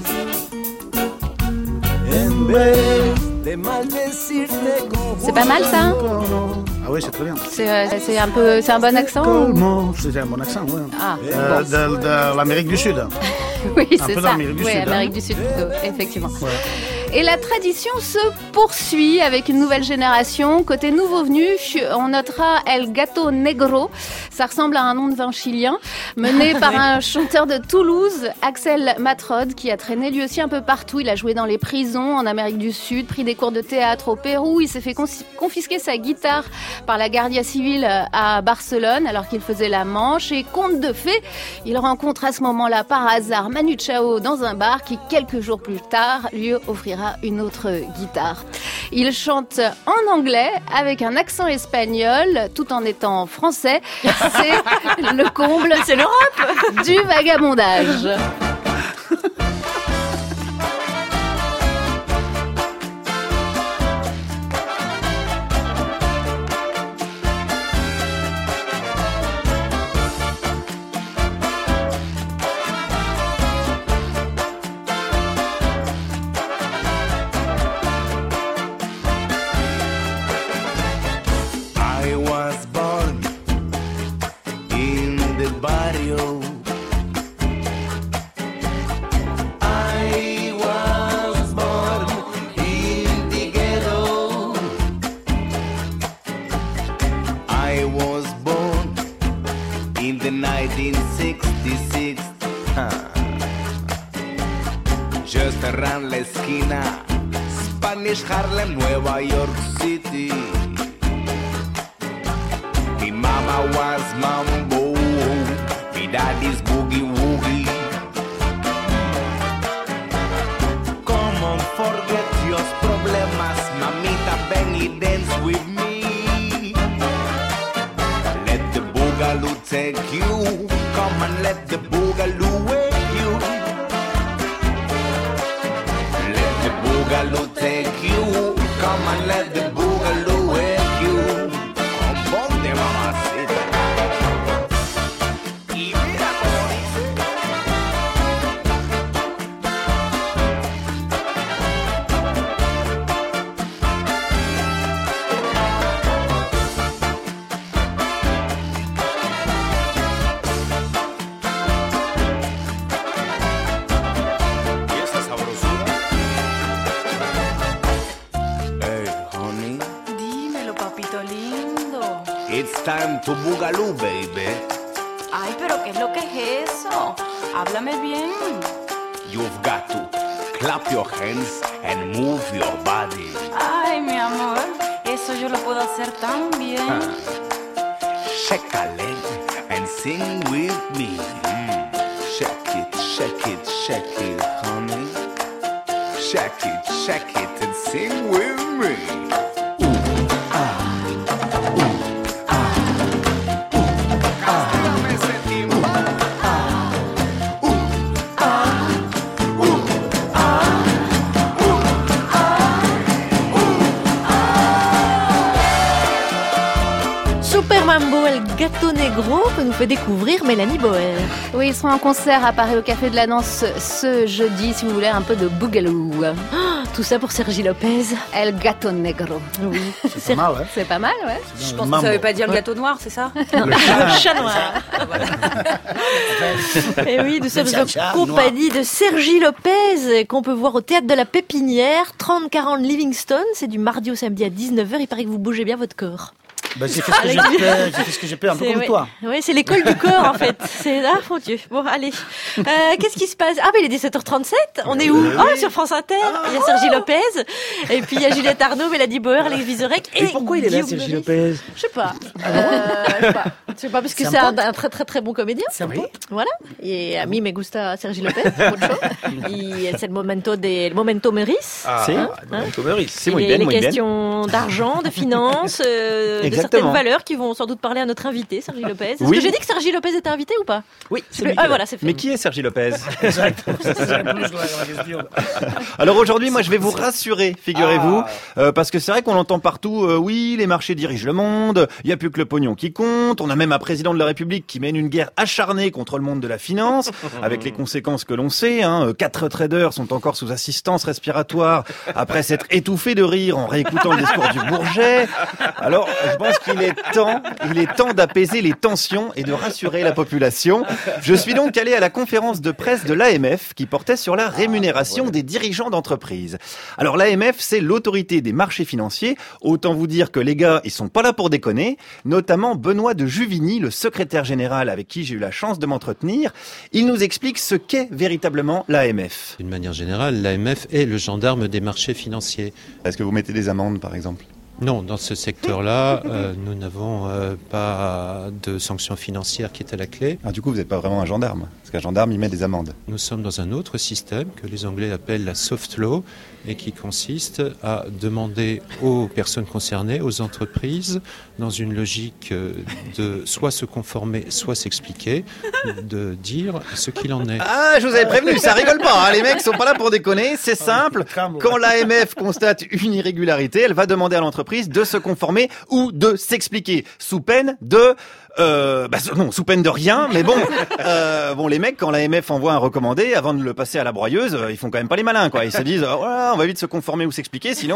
en vez de maldecirte como... C'est pas mal ça, hein? Ah oui, c'est très bien. C'est un bon accent ou... C'est un bon accent, oui. Ah, de l'Amérique du Sud. Oui, Un c'est peu ça. d'Amérique du Oui, Sud, Amérique hein. du Sud plutôt, effectivement. Ouais. Et la tradition se poursuit avec une nouvelle génération. Côté nouveau venu, on notera El Gato Negro. Ça ressemble à un nom de vin chilien, mené par un chanteur de Toulouse, Axel Matrod, qui a traîné lui aussi un peu partout. Il a joué dans les prisons en Amérique du Sud, pris des cours de théâtre au Pérou. Il s'est fait confisquer sa guitare par la Guardia Civile à Barcelone alors qu'il faisait la manche. Et conte de fées, il rencontre à ce moment-là par hasard Manu Chao dans un bar qui, quelques jours plus tard, lui offrira une autre guitare. Il chante en anglais avec un accent espagnol tout en étant français. C'est le comble, c'est l'Europe du vagabondage. I was born in the barrio. I was born in the ghetto. I was born in the 1966. Just around la esquina, Spanish Harlem, Nueva York City. My mama was mambo, my daddy's boogie woogie. Come on, forget your problemas, mamita, ven y dance with me. Let the boogaloo take you, come and let the boogaloo wake you. Let the boogaloo take you, come and let the boogaloo wake you. Ponte mamacita. Y mira cómo dice. ¿Y esa sabrosura? Hey, honey. Dímelo, papito lindo. It's time to boogaloo, baby. Ay, pero ¿qué es lo que es eso? Háblame bien. You've got to clap your hands and move your body. Ay, mi amor, eso yo lo puedo hacer tan bien. Shake a leg and sing with me. Shake it, shake it, shake it, honey. Shake it and sing with me. Castígame ese timbal. Super Mambo El Gato Negro que nous fait découvrir Mélanie Boer. Oui, ils seront en concert à Paris au Café de la Danse ce jeudi, si vous voulez un peu de boogaloo. Tout ça pour Sergi Lopez. El Gato Negro. Oui, C'est pas mal, ouais. C'est pas mal, ouais. Je pense que ça veut pas dire le gâteau noir, c'est ça? Le chat noir. Et oui, nous sommes en compagnie de Sergi Lopez, qu'on peut voir au Théâtre de la Pépinière, 30-40 Livingston. C'est du mardi au samedi à 19h. Il paraît que vous bougez bien votre corps. Ben, j'ai fait ce que j'ai fait, un peu comme toi. Oui, c'est l'école du corps en fait. C'est mon Dieu. Bon, allez. Qu'est-ce qui se passe? Ah, mais il est 17h37. On est où? Oh, sur France Inter. Il y a Sergi Lopez. Et puis il y a Juliette Arnaud, Mélanie Boer, Alex Vizorek. Et pourquoi il est là, Guillaume Sergi Denis. Lopez? Je sais pas. Je sais pas, parce que c'est un très très très bon comédien. C'est un pote. Voilà. Et a mí me gusta Sergi Lopez mucho. Y c'est le momento Meurice. Ah, Si. Momento Meurice. C'est muy Il bien, est muy bien. questions d'argent, de finances, de Exactement. certaines valeurs qui vont sans doute parler à notre invité, Sergi Lopez. Est-ce Oui. que j'ai dit que Sergi Lopez était invité ou pas? Oui, c'est lui. Ah, voilà, c'est fait. Mais qui est Sergi Lopez? Exact. C'est plus la question. Alors aujourd'hui, moi je vais vous rassurer, figurez-vous, parce que c'est vrai qu'on entend partout, oui, les marchés dirigent le monde, il n'y a plus que le pognon qui compte, on a même un président de la République qui mène une guerre acharnée contre le monde de la finance, avec les conséquences que l'on sait, 4 traders sont encore sous assistance respiratoire après s'être étouffés de rire en réécoutant le discours du Bourget. Alors je pense qu'il est temps d'apaiser les tensions et de rassurer la population. Je suis donc allé à la conférence de presse de l'AMF qui portait sur la rémunération des dirigeants d'entreprise. Alors l'AMF, c'est l'autorité des marchés financiers. Autant vous dire que les gars, ils sont pas là pour déconner. Notamment Benoît de Juvigny, le secrétaire général avec qui j'ai eu la chance de m'entretenir. Il nous explique ce qu'est véritablement l'AMF. D'une manière générale, l'AMF est le gendarme des marchés financiers. Est-ce que vous mettez des amendes, par exemple ? Non, dans ce secteur-là, nous n'avons pas de sanctions financières qui est à la clé. Ah, du coup, vous n'êtes pas vraiment un gendarme, parce qu'un gendarme, il met des amendes. Nous sommes dans un autre système que les Anglais appellent la soft law et qui consiste à demander aux personnes concernées, aux entreprises, dans une logique de soit se conformer, soit s'expliquer, de dire ce qu'il en est. Ah, je vous avais prévenu, ça rigole pas, les mecs sont pas là pour déconner, c'est simple. Quand l'AMF constate une irrégularité, elle va demander à l'entreprise de se conformer ou de s'expliquer, sous peine de... non, sous peine de rien, mais bon, les mecs, quand l'AMF envoie un recommandé, avant de le passer à la broyeuse, ils font quand même pas les malins, quoi. Ils se disent, voilà, on va vite se conformer ou s'expliquer, sinon,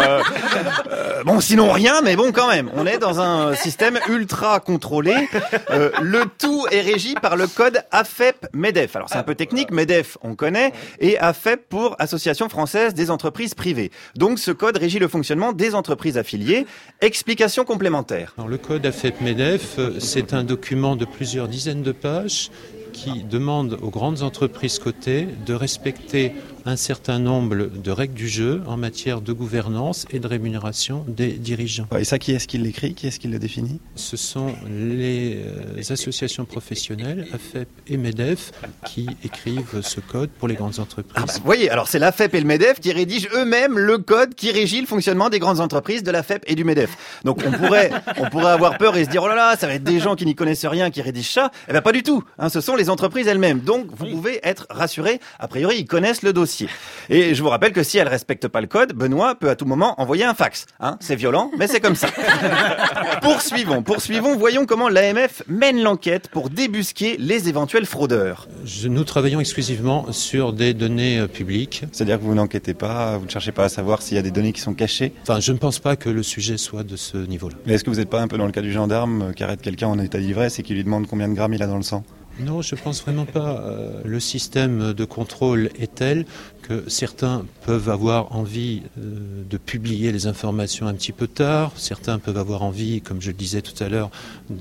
sinon rien, mais bon, quand même. On est dans un système ultra contrôlé. Le tout est régi par le code AFEP-MEDEF. Alors, c'est un peu technique, MEDEF, on connaît, et AFEP pour Association Française des Entreprises Privées. Donc, ce code régit le fonctionnement des entreprises affiliées. Explication complémentaire. Alors, le code AFEP-MEDEF, c'est un document de plusieurs dizaines de pages qui demande aux grandes entreprises cotées de respecter un certain nombre de règles du jeu en matière de gouvernance et de rémunération des dirigeants. Et ça, qui est-ce qui l'écrit? Qui est-ce qui le définit? Ce sont les associations professionnelles, AFEP et MEDEF, qui écrivent ce code pour les grandes entreprises. Vous voyez, alors c'est l'AFEP et le MEDEF qui rédigent eux-mêmes le code qui régit le fonctionnement des grandes entreprises de l'AFEP et du MEDEF. Donc on pourrait avoir peur et se dire, oh là là, ça va être des gens qui n'y connaissent rien qui rédigent ça. Eh bien pas du tout, ce sont les entreprises elles-mêmes. Donc vous pouvez être rassurés, a priori ils connaissent le dossier. Et je vous rappelle que si elle respecte pas le code, Benoît peut à tout moment envoyer un fax. C'est violent, mais c'est comme ça. Poursuivons, voyons comment l'AMF mène l'enquête pour débusquer les éventuels fraudeurs. Nous travaillons exclusivement sur des données publiques. C'est-à-dire que vous n'enquêtez pas, vous ne cherchez pas à savoir s'il y a des données qui sont cachées? Enfin, je ne pense pas que le sujet soit de ce niveau-là. Mais est-ce que vous n'êtes pas un peu dans le cas du gendarme qui arrête quelqu'un en état d'ivresse et qui lui demande combien de grammes il a dans le sang? Non, je pense vraiment pas. Le système de contrôle est tel que certains peuvent avoir envie de publier les informations un petit peu tard, certains peuvent avoir envie, comme je le disais tout à l'heure,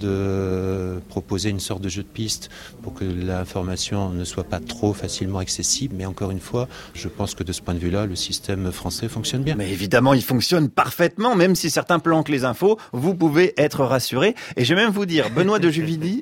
de proposer une sorte de jeu de piste pour que l'information ne soit pas trop facilement accessible. Mais encore une fois, je pense que de ce point de vue-là, le système français fonctionne bien. Mais évidemment, il fonctionne parfaitement, même si certains planquent les infos, vous pouvez être rassurés. Et je vais même vous dire, Benoît de Juvigny,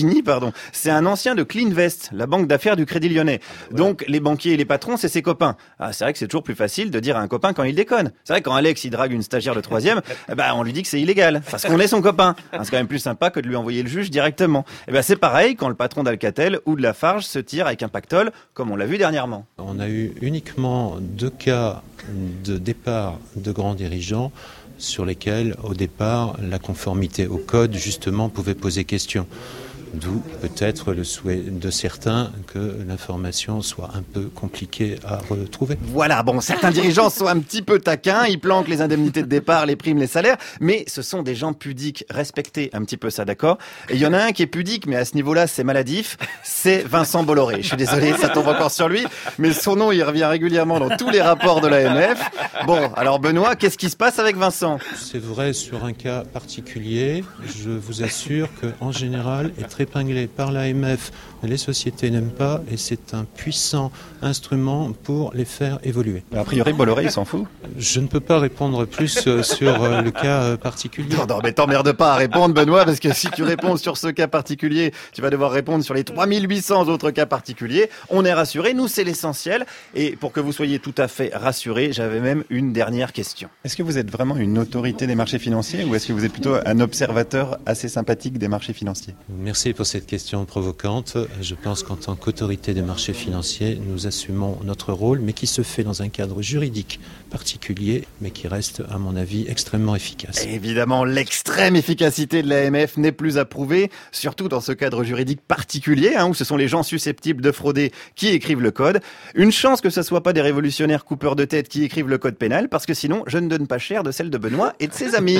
c'est un ancien de Cleanvest, la banque d'affaires du Crédit Lyonnais. Donc, les banquiers et les patrons, c'est ses copains. Ah, c'est vrai que c'est toujours plus facile de dire à un copain quand il déconne. C'est vrai que quand Alex, il drague une stagiaire de 3e, on lui dit que c'est illégal, parce qu'on est son copain. C'est quand même plus sympa que de lui envoyer le juge directement. C'est pareil quand le patron d'Alcatel ou de Lafarge se tire avec un pactole, comme on l'a vu dernièrement. On a eu uniquement 2 cas de départ de grands dirigeants sur lesquels, au départ, la conformité au code, justement, pouvait poser question. D'où peut-être le souhait de certains que l'information soit un peu compliquée à retrouver. Voilà, certains dirigeants sont un petit peu taquins, ils planquent les indemnités de départ, les primes, les salaires, mais ce sont des gens pudiques, respectez un petit peu ça, d'accord ? Et il y en a un qui est pudique, mais à ce niveau-là, c'est maladif, c'est Vincent Bolloré. Je suis désolé, ça tombe encore sur lui, mais son nom, il revient régulièrement dans tous les rapports de l'AMF. Alors Benoît, qu'est-ce qui se passe avec Vincent ? C'est vrai sur un cas particulier, je vous assure qu'en général, être épinglé par l'AMF, les sociétés n'aiment pas et c'est un puissant instrument pour les faire évoluer. A priori, Bolloré, il s'en fout. Je ne peux pas répondre plus sur le cas particulier. Non, mais t'emmerdes pas à répondre, Benoît, parce que si tu réponds sur ce cas particulier, tu vas devoir répondre sur les 3800 autres cas particuliers. On est rassurés, nous, c'est l'essentiel. Et pour que vous soyez tout à fait rassurés, j'avais même une dernière question. Est-ce que vous êtes vraiment une autorité des marchés financiers ou est-ce que vous êtes plutôt un observateur assez sympathique des marchés financiers ? Merci pour cette question provocante. Je pense qu'en tant qu'autorité des marchés financiers, nous assumons notre rôle, mais qui se fait dans un cadre juridique particulier, mais qui reste, à mon avis, extrêmement efficace. Évidemment, l'extrême efficacité de l'AMF n'est plus à prouver, surtout dans ce cadre juridique particulier, où ce sont les gens susceptibles de frauder qui écrivent le code. Une chance que ce ne soit pas des révolutionnaires coupeurs de tête qui écrivent le code pénal, parce que sinon, je ne donne pas cher de celle de Benoît et de ses amis.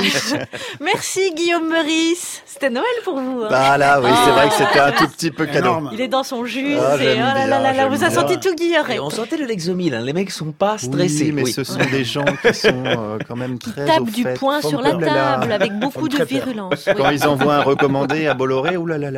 Merci Guillaume Meurice. C'était Noël pour vous. Là, oui, c'est vrai que c'était un tout petit peu cadeau. Il est dans son jus. Vous avez bien. senti tout Guilloret. Et on sentait le Lexomil, les mecs sont pas stressés. Oui, mais ce sont des gens qui sont quand même très tapent au du fait. poing sur la table avec beaucoup de virulence. Quand ils envoient un recommandé à Bolloré,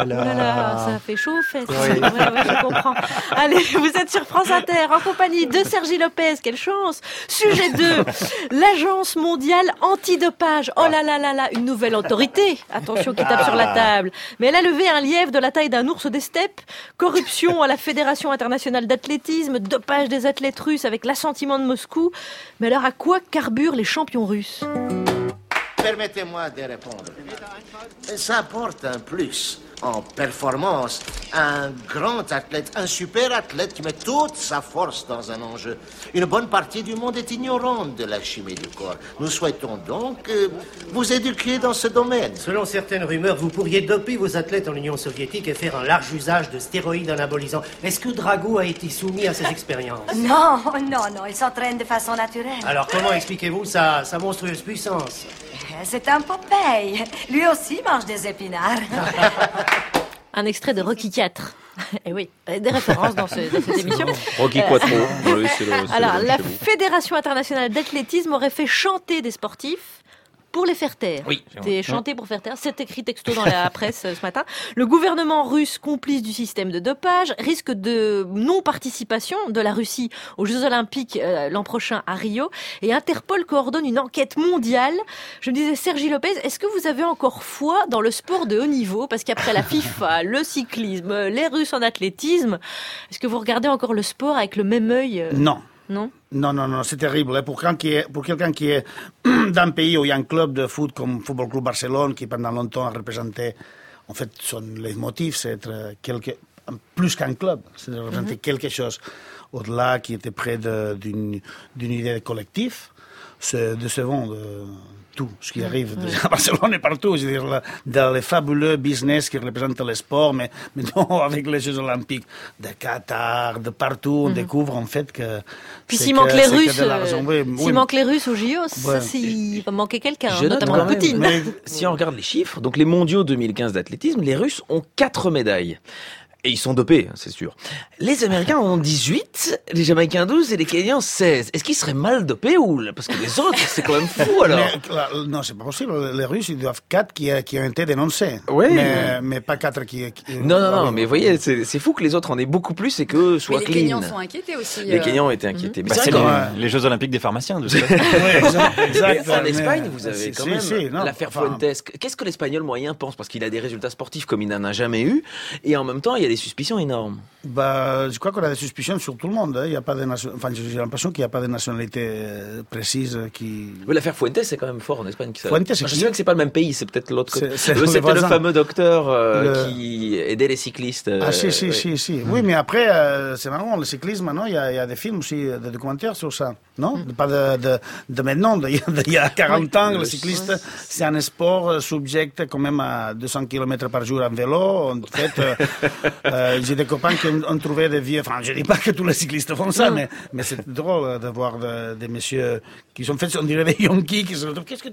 ça fait chaud aux fesses. Ouais, je comprends. Allez, vous êtes sur France Inter en compagnie de Sergi Lopez. Quelle chance. Sujet 2. L'Agence mondiale antidopage. Oh là là là là, une nouvelle autorité. Attention qui tape sur la table. Mais elle a levé un lièvre de la taille d'un ours des steppes. Corruption à la Fédération internationale d'athlétisme, dopage des athlètes russes avec l'assentiment de Moscou. Mais alors à quoi carburent les champions russes ? Permettez-moi de répondre. Ça apporte un plus en performance. Un grand athlète, un super athlète qui met toute sa force dans un enjeu. Une bonne partie du monde est ignorante de la chimie du corps. Nous souhaitons donc vous éduquer dans ce domaine. Selon certaines rumeurs, vous pourriez doper vos athlètes en Union soviétique et faire un large usage de stéroïdes anabolisants. Est-ce que Drago a été soumis à ces expériences? Non, il s'entraîne de façon naturelle. Alors comment expliquez-vous sa monstrueuse puissance? C'est un Popeye. Lui aussi mange des épinards. Un extrait de Rocky IV. Et oui, des références dans cette émission. Rocky Quattro. Oui, alors, la Fédération internationale d'athlétisme aurait fait chanter des sportifs pour les faire taire. Oui. C'était chanté pour faire taire. C'est écrit texto dans la presse ce matin. Le gouvernement russe, complice du système de dopage, risque de non-participation de la Russie aux Jeux Olympiques l'an prochain à Rio. Et Interpol coordonne une enquête mondiale. Je me disais, Sergi Lopez, est-ce que vous avez encore foi dans le sport de haut niveau? Parce qu'après la FIFA, le cyclisme, les Russes en athlétisme, est-ce que vous regardez encore le sport avec le même œil Non. Non? Non, c'est terrible. Pour quelqu'un qui est d'un pays où il y a un club de foot comme Football Club Barcelone, qui pendant longtemps a représenté, en fait, son leitmotiv, c'est être plus qu'un club, c'est de représenter quelque chose au-delà qui était près d'une idée collective. C'est décevant de tout ce qui arrive à Barcelone et partout, je veux dire, dans les fabuleux business qui représentent le sport, mais non avec les Jeux Olympiques de Qatar, de partout, on découvre en fait que... Puis s'il manque les Russes aux JO, il va manquer quelqu'un, notamment Poutine. Mais si on regarde les chiffres, donc les mondiaux 2015 d'athlétisme, les Russes ont 4 médailles. Et ils sont dopés, c'est sûr. Les Américains en ont 18, les Jamaïcains 12 et les Kenyans 16. Est-ce qu'ils seraient mal dopés ou parce que les autres, c'est quand même fou alors? Non, c'est pas possible. Les Russes, ils doivent 4 qui ont été dénoncés. Oui. Mais pas 4 qui... Non, mais vous voyez, c'est fou que les autres en aient beaucoup plus et qu'eux soient Mais clean. les Kenyans sont inquiétés aussi. Les Kenyans ont été inquiétés. Mais C'est vrai les Jeux Olympiques des pharmaciens, de Mais en Espagne, vous avez quand même l'affaire Fuentes. Qu'est-ce que l'Espagnol moyen pense? Parce qu'il a des résultats sportifs comme il n'en a jamais eu. Et en même temps, il y a des suspicions énormes. Je crois qu'on a des suspicions sur tout le monde. Il y a pas de j'ai l'impression qu'il n'y a pas de nationalité précise qui... Mais l'affaire Fuentes, c'est quand même fort en Espagne. Fuentes, c'est je sais que c'est pas le même pays, c'est peut-être l'autre côté. C'était le fameux docteur qui aidait les cyclistes. Si. Oui, mais après, c'est marrant, le cyclisme, maintenant, il y a des films aussi, des documentaires sur ça. Non? Pas de maintenant, il y a 40 ans, le cycliste, c'est un sport subject quand même à 200 km par jour en vélo. En fait, j'ai des copains qui ont trouvé des vieux, enfin, je dis pas que tous les cyclistes font ça, mais c'est drôle de voir des messieurs qui sont faits, on dirait des Yankees, qui se retrouvent, qu'est-ce que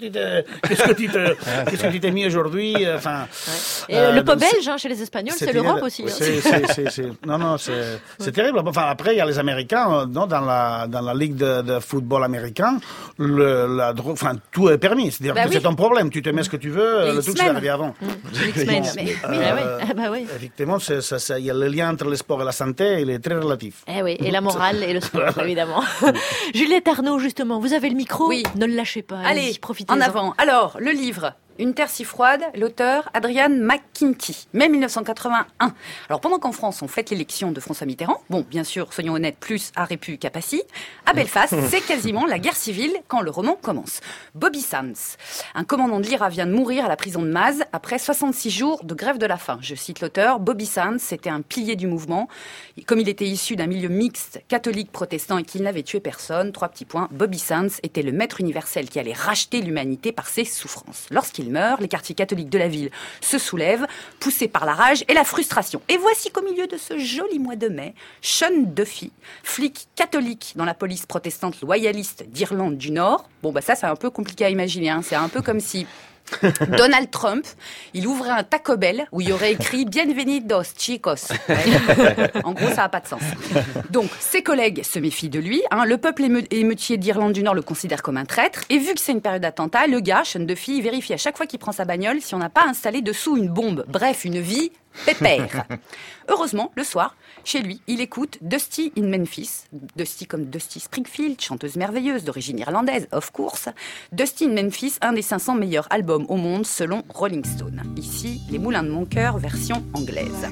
tu t'es mis aujourd'hui, enfin. Et le pot belge, chez les Espagnols, c'est l'Europe aussi. Non, c'est terrible. Enfin, après, il y a les Américains, non, dans la ligue de football américain, tout est permis. C'est-à-dire que c'est ton problème. Tu te mets ce que tu veux, le truc, c'est arrivé avant. Effectivement, il y a le lien entre le sport et la santé, il est très relatif. Et la morale et le sport, évidemment. Juliette Arnaud, justement, vous avez le micro. Oui. Ne le lâchez pas. Allez, profitez-en. en avant. Alors, le livre. Une terre si froide, l'auteur Adrian McKinty, mai 1981. Alors pendant qu'en France on fête l'élection de François Mitterrand, bon bien sûr, soyons honnêtes, plus à Répu qu'à Passy, à Belfast, c'est quasiment la guerre civile quand le roman commence. Bobby Sands, un commandant de l'IRA, vient de mourir à la prison de Maz après 66 jours de grève de la faim. Je cite l'auteur, Bobby Sands était un pilier du mouvement. Comme il était issu d'un milieu mixte, catholique, protestant et qu'il n'avait tué personne, 3 petits points, Bobby Sands était le maître universel qui allait racheter l'humanité par ses souffrances. Lorsqu'il meurt, les quartiers catholiques de la ville se soulèvent, poussés par la rage et la frustration. Et voici qu'au milieu de ce joli mois de mai, Sean Duffy, flic catholique dans la police protestante loyaliste d'Irlande du Nord, ça c'est un peu compliqué à imaginer, c'est un peu comme si Donald Trump, il ouvrait un Taco Bell où il y aurait écrit Bienvenidos chicos. En gros, ça n'a pas de sens. Donc, ses collègues se méfient de lui. Le peuple émeutier d'Irlande du Nord le considère comme un traître. Et vu que c'est une période d'attentat, le gars, Sean Duffy, il vérifie à chaque fois qu'il prend sa bagnole si on n'a pas installé dessous une bombe. Bref, une vie pépère. Heureusement, le soir, chez lui, il écoute Dusty in Memphis. Dusty comme Dusty Springfield, chanteuse merveilleuse d'origine irlandaise, of course. Dusty in Memphis, un des 500 meilleurs albums au monde selon Rolling Stone. Ici, Les Moulins de mon cœur, version anglaise.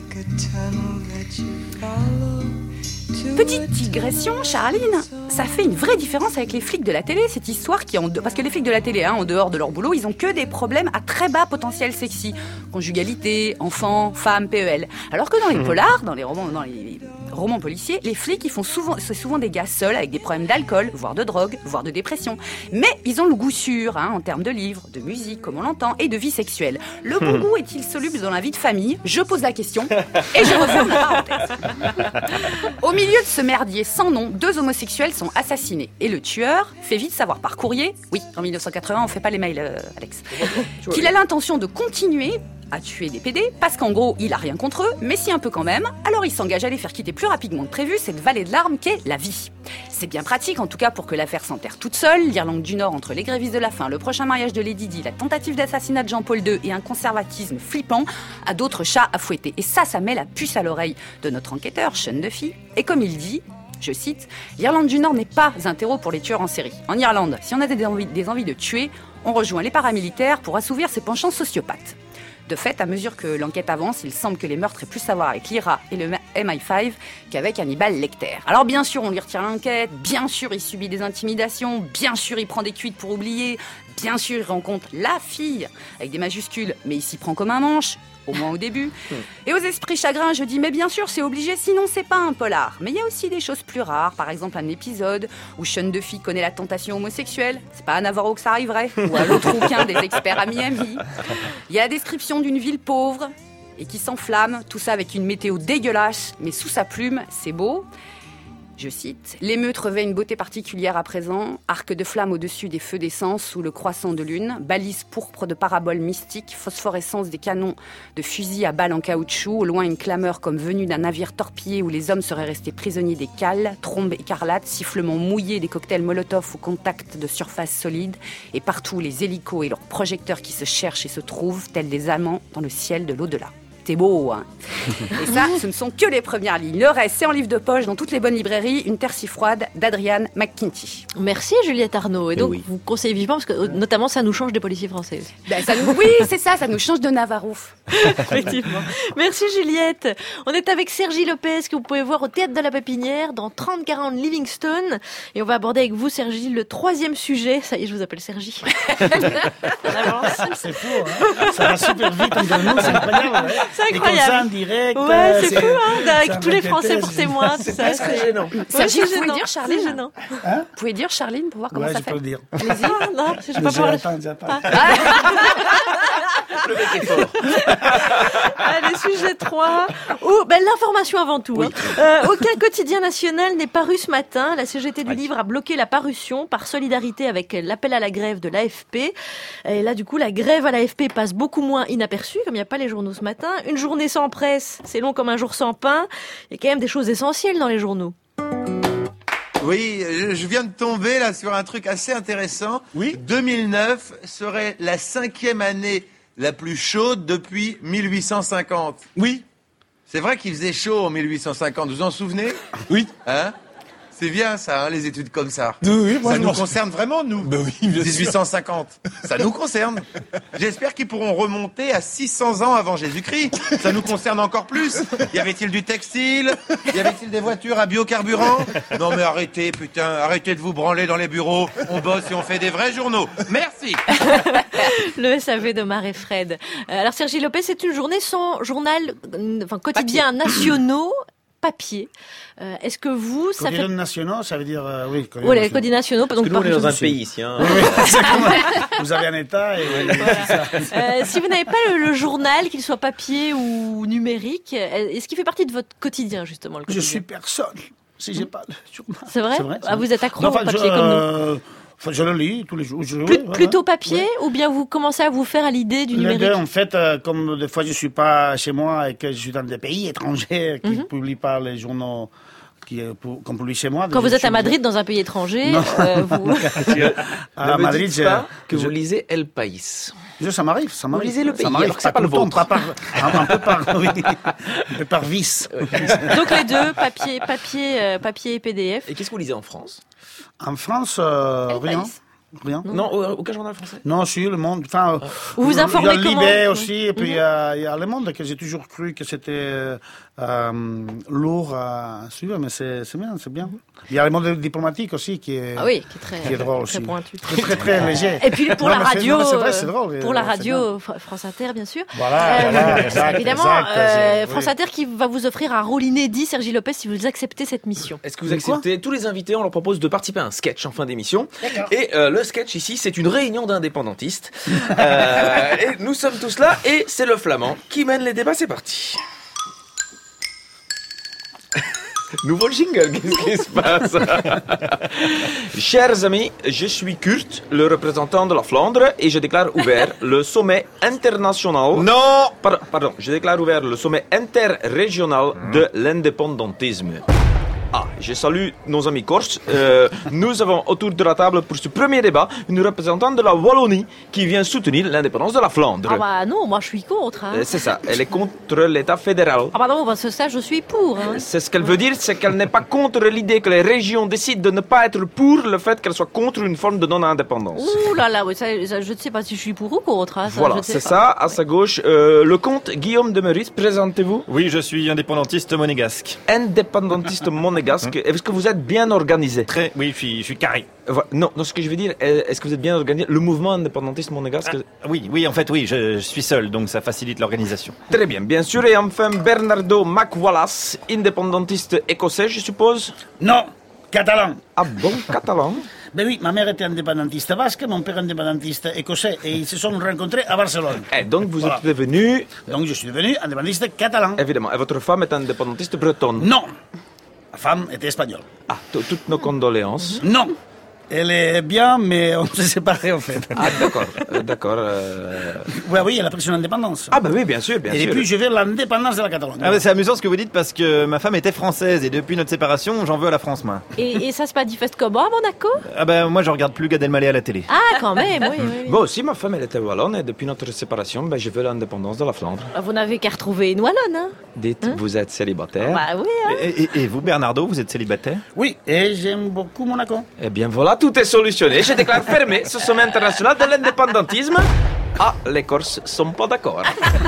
Petite digression, Charline, ça fait une vraie différence avec les flics de la télé, cette histoire parce que les flics de la télé, en dehors de leur boulot, ils ont que des problèmes à très bas potentiel sexy. Conjugalité, enfants, femmes, PEL. Alors que dans les polars, dans les romans policiers, les flics, c'est souvent des gars seuls avec des problèmes d'alcool, voire de drogue, voire de dépression. Mais ils ont le goût sûr, en termes de livres, de musique, comme on l'entend, et de vie sexuelle. Le bon goût est-il soluble dans la vie de famille? Je pose la question et je referme la parenthèse. Au milieu de ce merdier sans nom, 2 homosexuels sont assassinés. Et le tueur fait vite savoir par courrier, oui, en 1980, on fait pas les mails, Alex, qu'il a l'intention de continuer à tuer des PD, parce qu'en gros, il a rien contre eux, mais si un peu quand même, alors il s'engage à les faire quitter plus rapidement que prévu cette vallée de larmes qu'est la vie. C'est bien pratique, en tout cas, pour que l'affaire s'enterre toute seule. L'Irlande du Nord, entre les grévistes de la faim, le prochain mariage de Lady Di, la tentative d'assassinat de Jean-Paul II et un conservatisme flippant, a d'autres chats à fouetter. Et ça met la puce à l'oreille de notre enquêteur, Sean Duffy. Et comme il dit, je cite, « L'Irlande du Nord n'est pas un terreau pour les tueurs en série. En Irlande, si on a des envies de tuer, on rejoint les paramilitaires pour assouvir ses penchants sociopathes. » De fait, à mesure que l'enquête avance, il semble que les meurtres aient plus à voir avec l'IRA et le MI5 qu'avec Hannibal Lecter. Alors bien sûr, on lui retire l'enquête, bien sûr, il subit des intimidations, bien sûr, il prend des cuites pour oublier, bien sûr, il rencontre la fille, avec des majuscules, mais il s'y prend comme un manche, au moins au début. Et aux esprits chagrins, je dis, mais bien sûr, c'est obligé, sinon c'est pas un polar. Mais il y a aussi des choses plus rares, par exemple un épisode où Sean Duffy connaît la tentation homosexuelle, c'est pas à Navarro que ça arriverait, ou à l'autre rouquin des experts à Miami. Il y a la description d'une ville pauvre et qui s'enflamme, tout ça avec une météo dégueulasse, mais sous sa plume, c'est beau. Je cite, « L'émeute revêt une beauté particulière à présent, arc de flamme au-dessus des feux d'essence sous le croissant de lune, balise pourpre de paraboles mystiques, phosphorescence des canons de fusils à balles en caoutchouc, au loin une clameur comme venue d'un navire torpillé où les hommes seraient restés prisonniers des cales, trombes écarlates, sifflements mouillés des cocktails Molotov au contact de surface solide, et partout les hélicos et leurs projecteurs qui se cherchent et se trouvent, tels des amants dans le ciel de l'au-delà. » C'est beau, hein. Et ça, ce ne sont que les premières lignes. Le reste, c'est en livre de poche dans toutes les bonnes librairies. Une terre si froide d'Adrian McKinty. Merci Juliette Arnaud. Et donc, vous conseillez vivement parce que notamment ça nous change des policiers français. Oui, c'est ça, ça nous change de Navarrouf. Effectivement. Merci Juliette. On est avec Sergi Lopez que vous pouvez voir au Théâtre de la Pépinière dans 30-40 Livingstone. Et on va aborder avec vous Sergi le 3e sujet. Ça y est, je vous appelle Sergi. C'est fou, hein. Ça va super vite entre nous, c'est incroyable. C'est incroyable. Et comme ça, en direct. Ouais, c'est fou, hein, avec tous les Français pour témoins. C'est ça, presque gênant. Sergi, vous pouvez dire Charline? Gênant. Vous pouvez dire Charline pour voir comment ça fait? Je peux le dire. Allez-y. Non, je vais pas pouvoir. Le mec est fort. Allez, sujet 3. L'information avant tout. Hein. Aucun quotidien national n'est paru ce matin. La CGT du livre a bloqué la parution par solidarité avec l'appel à la grève de l'AFP. Et là, du coup, la grève à l'AFP passe beaucoup moins inaperçue, comme il n'y a pas les journaux ce matin. Une journée sans presse, c'est long comme un jour sans pain. Il y a quand même des choses essentielles dans les journaux. Oui, je viens de tomber là sur un truc assez intéressant. Oui. 2009 serait la 5e année la plus chaude depuis 1850. Oui. C'est vrai qu'il faisait chaud en 1850, vous vous en souvenez? Oui. Hein? C'est bien ça, hein, les études comme ça. Oui, ça nous concerne vraiment, nous. Ben oui, 1850. Ça nous concerne. J'espère qu'ils pourront remonter à 600 ans avant Jésus-Christ. Ça nous concerne encore plus. Y avait-il du textile? Y avait-il des voitures à biocarburant? Non mais arrêtez, putain, arrêtez de vous branler dans les bureaux. On bosse et on fait des vrais journaux. Merci. Le SAV d'Omar et Fred. Alors Sergi Lopez, c'est une journée sans journal, quotidien nationaux. Papier. Est-ce que vous... Quotidiens nationaux, ça veut dire... oui, les quotidiens nationaux. Parce que nous, on est dans un pays ici. Hein. Vous avez un État et... Voilà. Si vous n'avez pas le journal, qu'il soit papier ou numérique, est-ce qu'il fait partie de votre quotidien, justement, le quotidien? Je suis personne si j'ai pas le journal. C'est vrai, vous êtes accro au papier comme nous. Je le lis tous les jours. Plutôt papier ou bien vous commencez à vous faire à l'idée du numérique? Les deux, en fait, comme des fois je suis pas chez moi et que je suis dans des pays étrangers qui ne publient pas les journaux qu'on publie chez moi. Quand vous êtes à Madrid, dans un pays étranger, vous... à Madrid, que vous lisez El País. Ça m'arrive. Vous lisez le pays, alors que c'est pas le vôtre. Un peu par vice. Donc les deux, papier et PDF. Et qu'est-ce que vous lisez en France? En France, rien. Non, aucun journal français? Non, si, Le Monde. Enfin, vous vous informez comment? Il y a Libé aussi, et puis il y a Le Monde, que j'ai toujours cru que c'était lourd à suivre, mais c'est bien. Il y a Le Monde diplomatique aussi, qui est drôle aussi. Très pointu. Très léger. Et puis pour la radio, c'est vrai, c'est drôle. Pour la radio, France Inter, bien sûr. Voilà, exact. Évidemment, France Inter qui va vous offrir un rôle inédit, Sergi Lopez, si vous acceptez cette mission. Est-ce que vous acceptez? Tous les invités, on leur propose de participer à un sketch en fin d'émission. Et le sketch ici, c'est une réunion d'indépendantistes. Et nous sommes tous là, et c'est le Flamand qui mène les débats. C'est parti. Nouveau jingle, qu'est-ce qui se passe? Chers amis, je suis Kurt, le représentant de la Flandre, et je déclare ouvert le sommet international... Non! Pardon, je déclare ouvert le sommet interrégional de l'indépendantisme. Je salue nos amis corses. Nous avons autour de la table pour ce premier débat une représentante de la Wallonie qui vient soutenir l'indépendance de la Flandre. Ah bah non, moi je suis contre. Hein. C'est ça, elle est contre l'État fédéral. Ah bah non, parce que ça je suis pour. Hein. C'est ce qu'elle veut dire, c'est qu'elle n'est pas contre l'idée que les régions décident de ne pas être pour le fait qu'elles soient contre une forme de non-indépendance. Ouh là là, ça, je ne sais pas si je suis pour ou contre. Hein, ça, voilà, c'est ça, à sa gauche. Le comte Guillaume de Meurice, présentez-vous. Oui, je suis indépendantiste monégasque. Indépendantiste monégasque. Est-ce que vous êtes bien organisé? Oui, je suis carré. Non, ce que je veux dire, est-ce que vous êtes bien organisé? Le mouvement indépendantiste monégasque? Oui, en fait, oui, je suis seul, donc ça facilite l'organisation. Très bien, bien sûr. Et enfin, Bernardo McWallace, indépendantiste écossais, je suppose? Non, catalan. Ah bon, catalan? Ben oui, ma mère était indépendantiste basque, mon père indépendantiste écossais, et ils se sont rencontrés à Barcelone. Et donc vous êtes devenu... Donc je suis devenu indépendantiste catalan. Évidemment. Et votre femme est indépendantiste bretonne? Non. femme était espagnole. Ah, toutes nos condoléances. Non. Elle est bien, mais on s'est séparés en fait. Ah, d'accord. Oui, elle a pris son indépendance. Ah, bah oui, bien sûr. Et puis je veux l'indépendance de la Catalogne. Ah bah, c'est amusant ce que vous dites parce que ma femme était française et depuis notre séparation, j'en veux à la France, moi. Et ça se manifeste comment à Monaco? Ah bah moi je regarde plus Gad Elmaleh à la télé. Ah, quand même, oui. Bon, aussi ma femme elle était wallonne et depuis notre séparation, je veux l'indépendance de la Flandre. Vous n'avez qu'à retrouver une wallonne, hein? Dites, vous êtes célibataire? Bah oui, hein. Et vous, Bernardo, vous êtes célibataire? Oui, et j'aime beaucoup Monaco. Eh bien voilà, tout est solutionné. Je déclare fermé ce sommet international de l'indépendantisme. Ah, les Corses sont pas d'accord.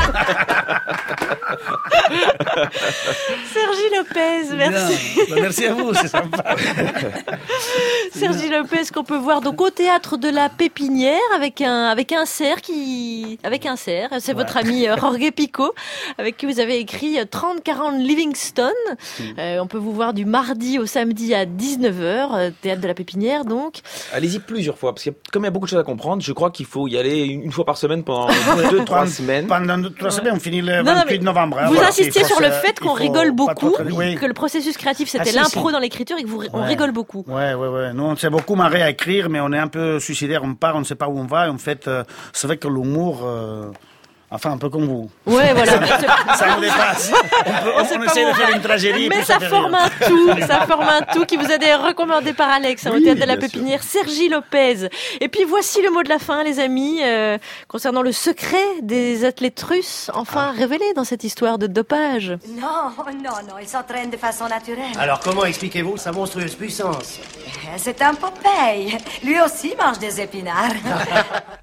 Sergi Lopez, merci. Bien. Merci à vous, c'est sympa. Sergi Lopez qu'on peut voir donc au théâtre de la Pépinière avec un cerf c'est votre ami Jorge Pico avec qui vous avez écrit 30-40 Livingston. On peut vous voir du mardi au samedi à 19h, théâtre de la Pépinière donc. Allez-y plusieurs fois parce que comme il y a beaucoup de choses à comprendre, je crois qu'il faut y aller une fois par semaine pendant 2-3 semaines. Pendant 2-3 semaines, on finit le 28 novembre. Vous insistiez sur le fait qu'on rigole beaucoup, que le processus créatif c'était l'impro dans l'écriture et que on rigole beaucoup. Ouais. Nous on s'est beaucoup marré à écrire, mais on est un peu suicidaire, on part, on ne sait pas où on va. Et en fait, c'est vrai que l'humour... Enfin, un peu comme vous. Ouais, voilà. Ça nous dépasse. On essaie de faire une tragédie. Mais ça forme un tout qui vous a été recommandé par Alex au théâtre de la Pépinière, Sergi Lopez. Et puis voici le mot de la fin, les amis, concernant le secret des athlètes russes, enfin révélé dans cette histoire de dopage. Non, ils s'entraînent de façon naturelle. Alors comment expliquez-vous sa monstrueuse puissance? C'est un Popeye. Lui aussi mange des épinards.